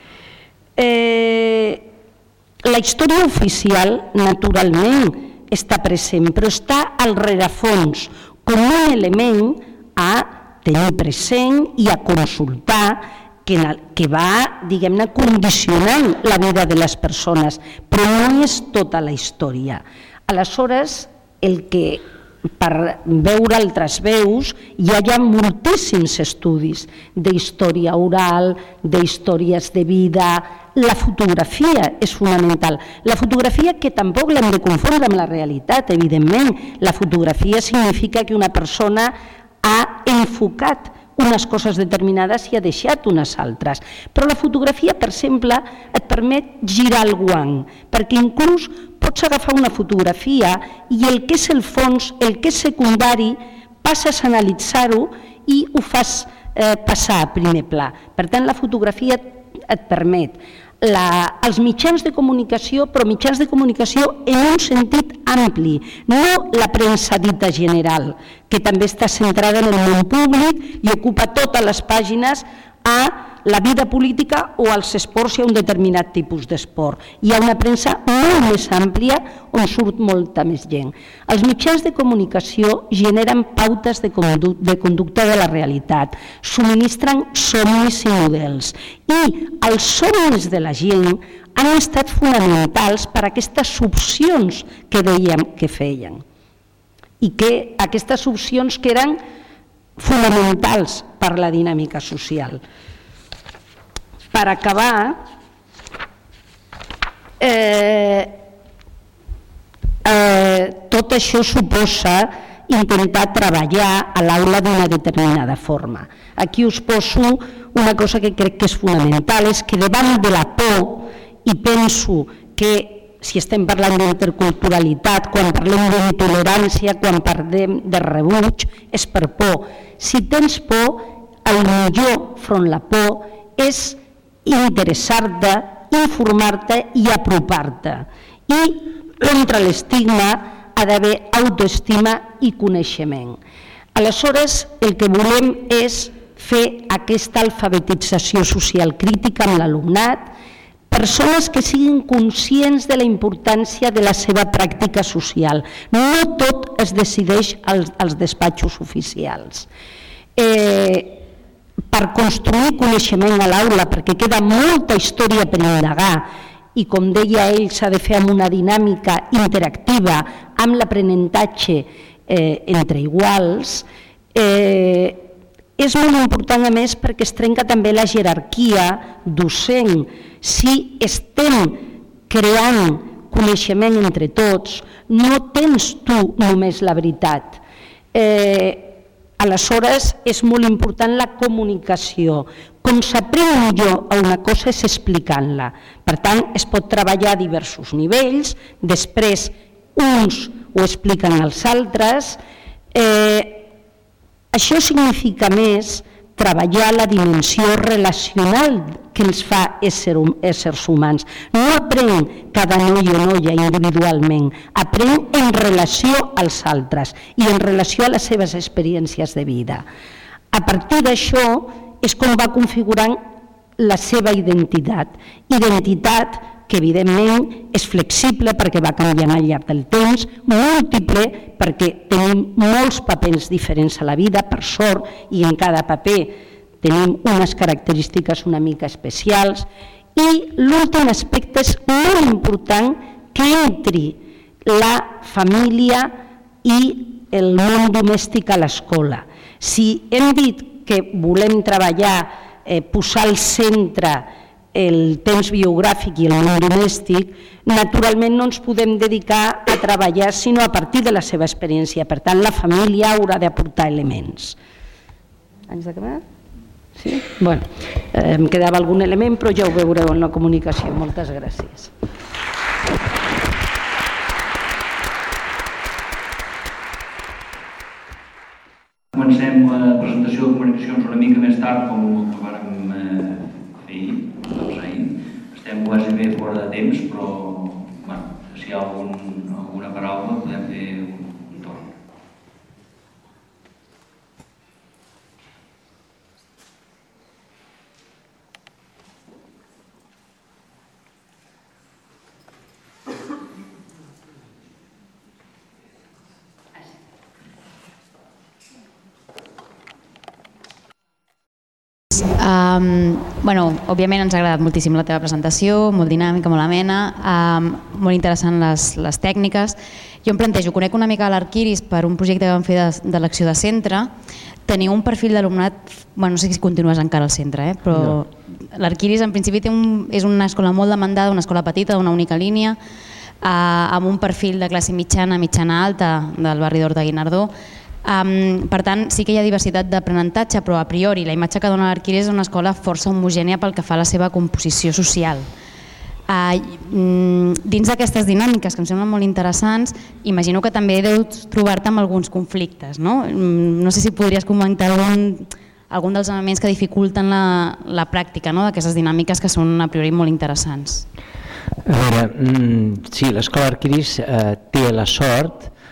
La història oficial, naturalment, està present, però està al rerefons com un element a tenir present i a consultar que va, diguem-ne, condicionant la vida de les persones, però no és tota la història. Aleshores, per veure altres veus, hi ha moltíssims estudis d'història oral, d'històries de vida. La fotografia és fonamental. La fotografia que tampoc l'hem de confondre amb la realitat, evidentment. La fotografia significa que una persona ha enfocat unes coses determinades i ha deixat unes altres. Però la fotografia, per exemple, et permet girar el guant, perquè inclús pots agafar una fotografia i el que és el fons, el que és secundari, passes a analitzar-ho i ho fas passar a primer pla. Per tant, la fotografia et permet els mitjans de comunicació, però mitjans de comunicació en un sentit ampli, no la premsa dita general, que també està centrada en el món públic i ocupa totes les pàgines a la vida política o als esports i a un determinat tipus d'esport. Hi ha una premsa molt més àmplia on surt molta més gent. Els mitjans de comunicació generen pautes de conducta de la realitat, subministren somnis i models, i els somnis de la gent han estat fonamentals per a aquestes opcions que dèiem que feien, i que aquestes opcions que eren fonamentals per la dinàmica social. Per acabar, tot això suposa intentar treballar a l'aula d'una determinada forma. Aquí us poso una cosa que crec que és fonamental, és que davant de la por, i penso que si estem parlant d'interculturalitat, quan parlem d'intolerància, quan parlem de rebuig, és per por. Si tens por, el millor front la por és interessar-te, informar-te i apropar-te. I contra l'estigma ha d'haver autoestima i coneixement. Aleshores, el que volem és fer aquesta alfabetització social crítica amb l'alumnat, persones que siguin conscients de la importància de la seva pràctica social. No tot es decideix als despatxos oficials. Per construir coneixement a l'aula, perquè queda molta història per indagar, i com deia ell, s'ha de fer amb una dinàmica interactiva, amb l'aprenentatge entre iguals, és molt important a més perquè es trenca també la jerarquia docent. Si estem creant coneixement entre tots, no tens tu només la veritat. Aleshores és molt important la comunicació. Com s'aprèn millor a una cosa és explicant-la. Per tant, es pot treballar a diversos nivells, després uns ho expliquen als altres. Això significa més treballar la dimensió relacional que ens fa éssers humans. No aprèn cada noi o noia individualment, aprèn en relació als altres i en relació a les seves experiències de vida. A partir d'això és com va configurant la seva identitat. Identitat que evidentment és flexible perquè va canviant al llarg del temps, múltiple perquè tenim molts papers diferents a la vida, per sort, i en cada paper tenim unes característiques una mica especials. I l'últim aspecte és molt important, que entri la família i el món domèstic a l'escola. Si hem dit que volem treballar, posar al centre el temps biogràfic i el món domèstic, naturalment no ens podem dedicar a treballar sinó a partir de la seva experiència. Per tant, la família haurà d'aportar elements. Anys d'acabar? Sí? Bé, em quedava algun element, però ja ho veureu en la comunicació. Moltes gràcies. Comencem la presentació de comunicacions una mica més tard, com ho vàrem fer ahir. Estem quasi bé fora de temps, però si hi ha alguna paraula podem fer un torn. Òbviament ens ha agradat moltíssim la teva presentació, molt dinàmica, molt amena, molt interessant les tècniques. Jo em plantejo, conec una mica l'Arquiris per un projecte que vam fer d'elecció de centre. Teniu un perfil d'alumnat, no sé si continues encara al centre, però l'Arquiris en principi és una escola molt demandada, una escola petita, d'una única línia, amb un perfil de classe mitjana, mitjana-alta del barri d'Hort de Guinardó. Per tant, sí que hi ha diversitat d'aprenentatge, però a priori la imatge que dona l'Arquiris és una escola força homogènia pel que fa a la seva composició social. Dins d'aquestes dinàmiques, que em semblen molt interessants, imagino que també deus trobar-te amb alguns conflictes, no? No sé si podries comentar algun dels elements que dificulten la pràctica d'aquestes dinàmiques que són a priori molt interessants. A veure, sí, l'escola Arquiris té la sort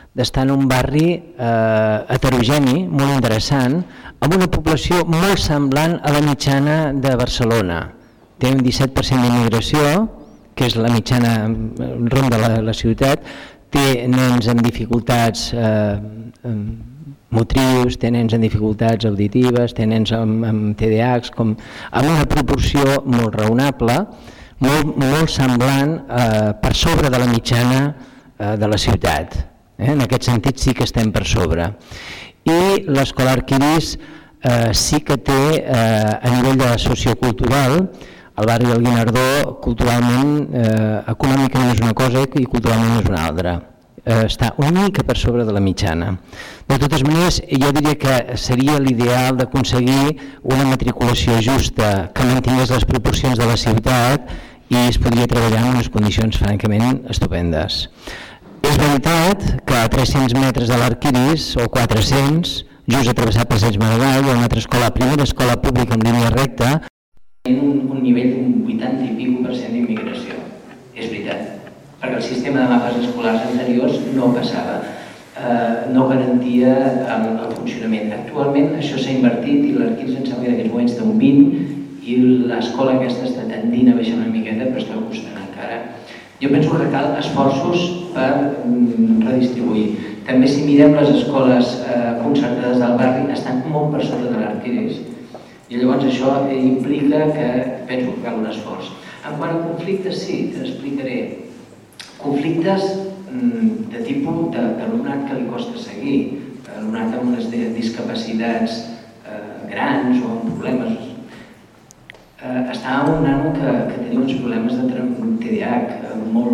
d'estar en un barri heterogeni, molt interessant, amb una població molt semblant a la mitjana de Barcelona. Té un 17% d'immigració, que és la mitjana ronda la ciutat, té nens amb dificultats motrius, té nens amb dificultats auditives, té nens amb TDAHs, amb una proporció molt raonable, molt semblant per sobre de la mitjana de la ciutat. En aquest sentit sí que estem per sobre. I l'Escola Arquiris sí que té, a nivell sociocultural, el barri del Guinardó culturalment, econòmicament és una cosa i culturalment és una altra. Està una mica per sobre de la mitjana. De totes maneres, jo diria que seria l'ideal d'aconseguir una matriculació justa que mantingués les proporcions de la ciutat i es podria treballar en unes condicions francament estupendes. És veritat que a 300 metres de l'Arquiris, o 400, just a travessar Passeig Maragall, hi ha una altra escola, la primera escola pública en línia recta, un nivell d'un 80 i pico % d'immigració, és veritat, perquè el sistema de mapes escolars anteriors no passava, no garantia el funcionament. Actualment això s'ha invertit i l'Arquiris em sembla que en aquests moments té un 20 i l'escola aquesta està tendint a baixar una miqueta, però està costant encara. Jo penso que cal esforços per redistribuir. També si mirem les escoles concertades del barri estan molt per sota de l'Arquiris. I llavors això implica que penso que cal un esforç. En quant a conflictes, sí, t'explicaré. Conflictes de tipus d'alumnat que li costa seguir, alumnat amb unes discapacitats grans o amb problemes. Estava un nano que tenia uns problemes de TDAH,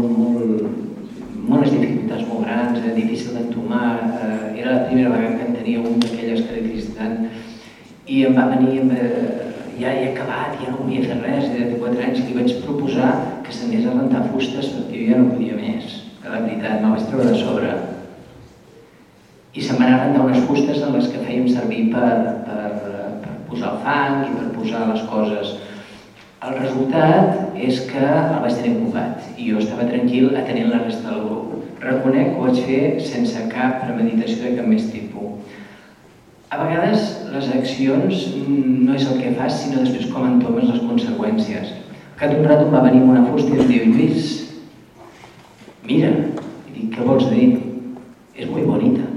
unes dificultats molt grans, difícil d'entomar, era la primera vegada que en tenia un d'aquelles característiques. I em va venir, ja he acabat, ja no volia fer res, de 4 anys, i li vaig proposar que s'anés a rentar fustes perquè jo ja no podia més, que la veritat, me'l vaig treure de sobre. I se'm va anar a rentar unes fustes en les que fèiem servir per posar el fang i per posar les coses. El resultat és que el vaig tenir ocupat i jo estava tranquil atenent la resta del grup. Reconec que ho vaig fer sense cap premeditació de cap més tipus. A vegades les accions no és el que fas, sinó després com entomes les conseqüències. Al cap d'un rato em va venir una fusta i em diu: Lluís, mira, i dic, què vols dir? És molt bonita.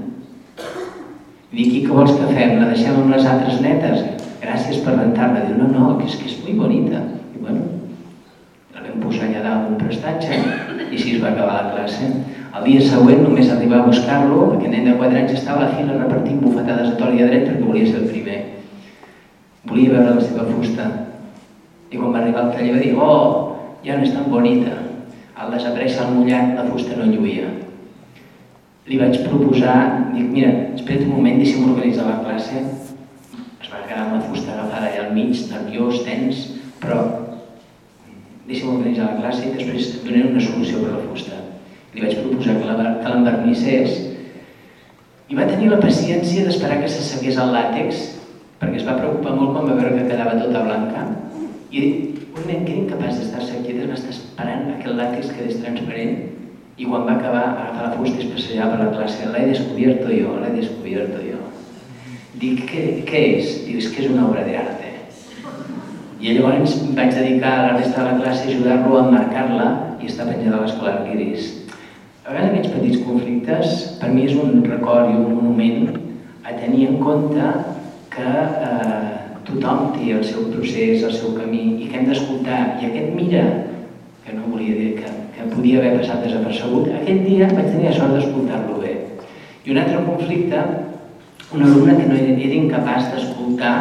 I dic, i què vols que fem? La deixem amb les altres netes? Gràcies per rentar-la. Diu, no, que és molt bonita. I bueno, la vam posar allà dalt d'un prestatge i així es va acabar la classe. El dia següent, només arribar a buscar-lo, aquest nen de 4 anys estava a la fila repartint bufetades a tort i a dret perquè volia ser el primer. Volia veure la seva fusta. I quan va arribar al taller va dir: oh, ja no és tan bonita. Al desaparèixer el mullat, la fusta no lluïa. Li vaig proposar, dic, mira, espera't un moment, deixa'm organitzar la classe. Es va quedar amb la fusta agafada allà al mig, nerviós, tens, però deixa'm organitzar la classe i després et donaré una solució per la fusta. Li vaig proposar que l'envernissés i va tenir la paciència d'esperar que s'assequés el làtex perquè es va preocupar molt quan va veure que quedava tota blanca i un nen que era incapaç d'estar-se quiet va estar esperant que el làtex quedés transparent i quan va acabar agafar la fusta i es passejar per la classe. La he descubierto yo. Dic, què és? Diu, és que és una obra d'arte. I llavors vaig dedicar a la resta de la classe a ajudar-lo a emmarcar-la i està penjada a l'Escola Arquiris. A vegades aquests petits conflictes per mi és un record i un monument a tenir en compte que tothom té el seu procés, el seu camí i que hem d'escoltar. I aquest mira, que no volia dir que podia haver passat desapercebut, aquest dia vaig tenir la sort d'escoltar-lo bé. I un altre conflicte, un alumne que no era incapaç d'escoltar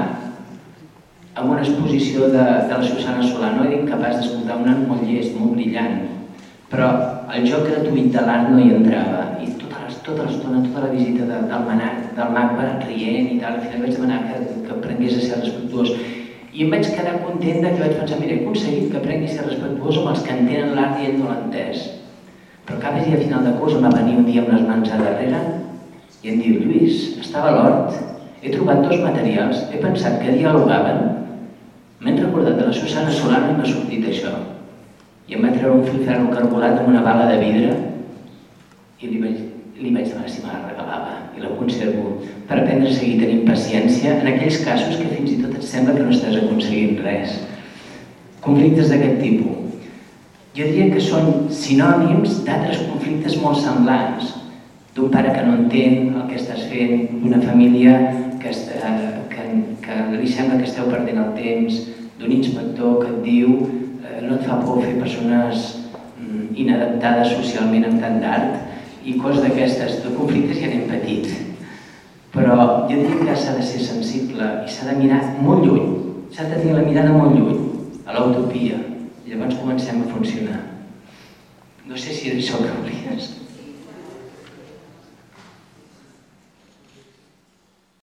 en una exposició de la Susana Solà, no era incapaç d'escoltar, un nen molt llest, molt brillant, però el joc gratuït de l'art no hi entrava i tota l'estona, tota la visita del mag va rient i tal, al final vaig demanar que aprengués a ser respectuós i em vaig quedar content que vaig pensar, mira, he aconseguit que aprengui a ser respectuós amb els que entenen l'art i ell no l'ha entès. Però cap dia a final de curs em va venir un dia amb les mans a darrere i em diu, Lluís, estava a l'hort, he trobat 2 materials, he pensat que dialogaven, m'he recordat de la Susana Solà i m'ha sortit això. I em va treure un filferro cargolat amb una bala de vidre i li vaig li vaig demanar si me la regalava i la conservo per aprendre a seguir tenint paciència en aquells casos que fins i tot et sembla que no estàs aconseguint res. Conflictes d'aquest tipus. Jo diria que són sinònims d'altres conflictes molt semblants, d'un pare que no entén el que estàs fent, d'una família que li sembla que esteu perdent el temps, d'un inspector que et diu no et fa por fer persones inadaptades socialment amb tant d'art, i coses d'aquestes. De conflictes ja n'hem patit. Però jo dic que s'ha de ser sensible i s'ha de mirar molt lluny. S'ha de tenir la mirada molt lluny, a l'utopia. I llavors comencem a funcionar. No sé si és això que volies.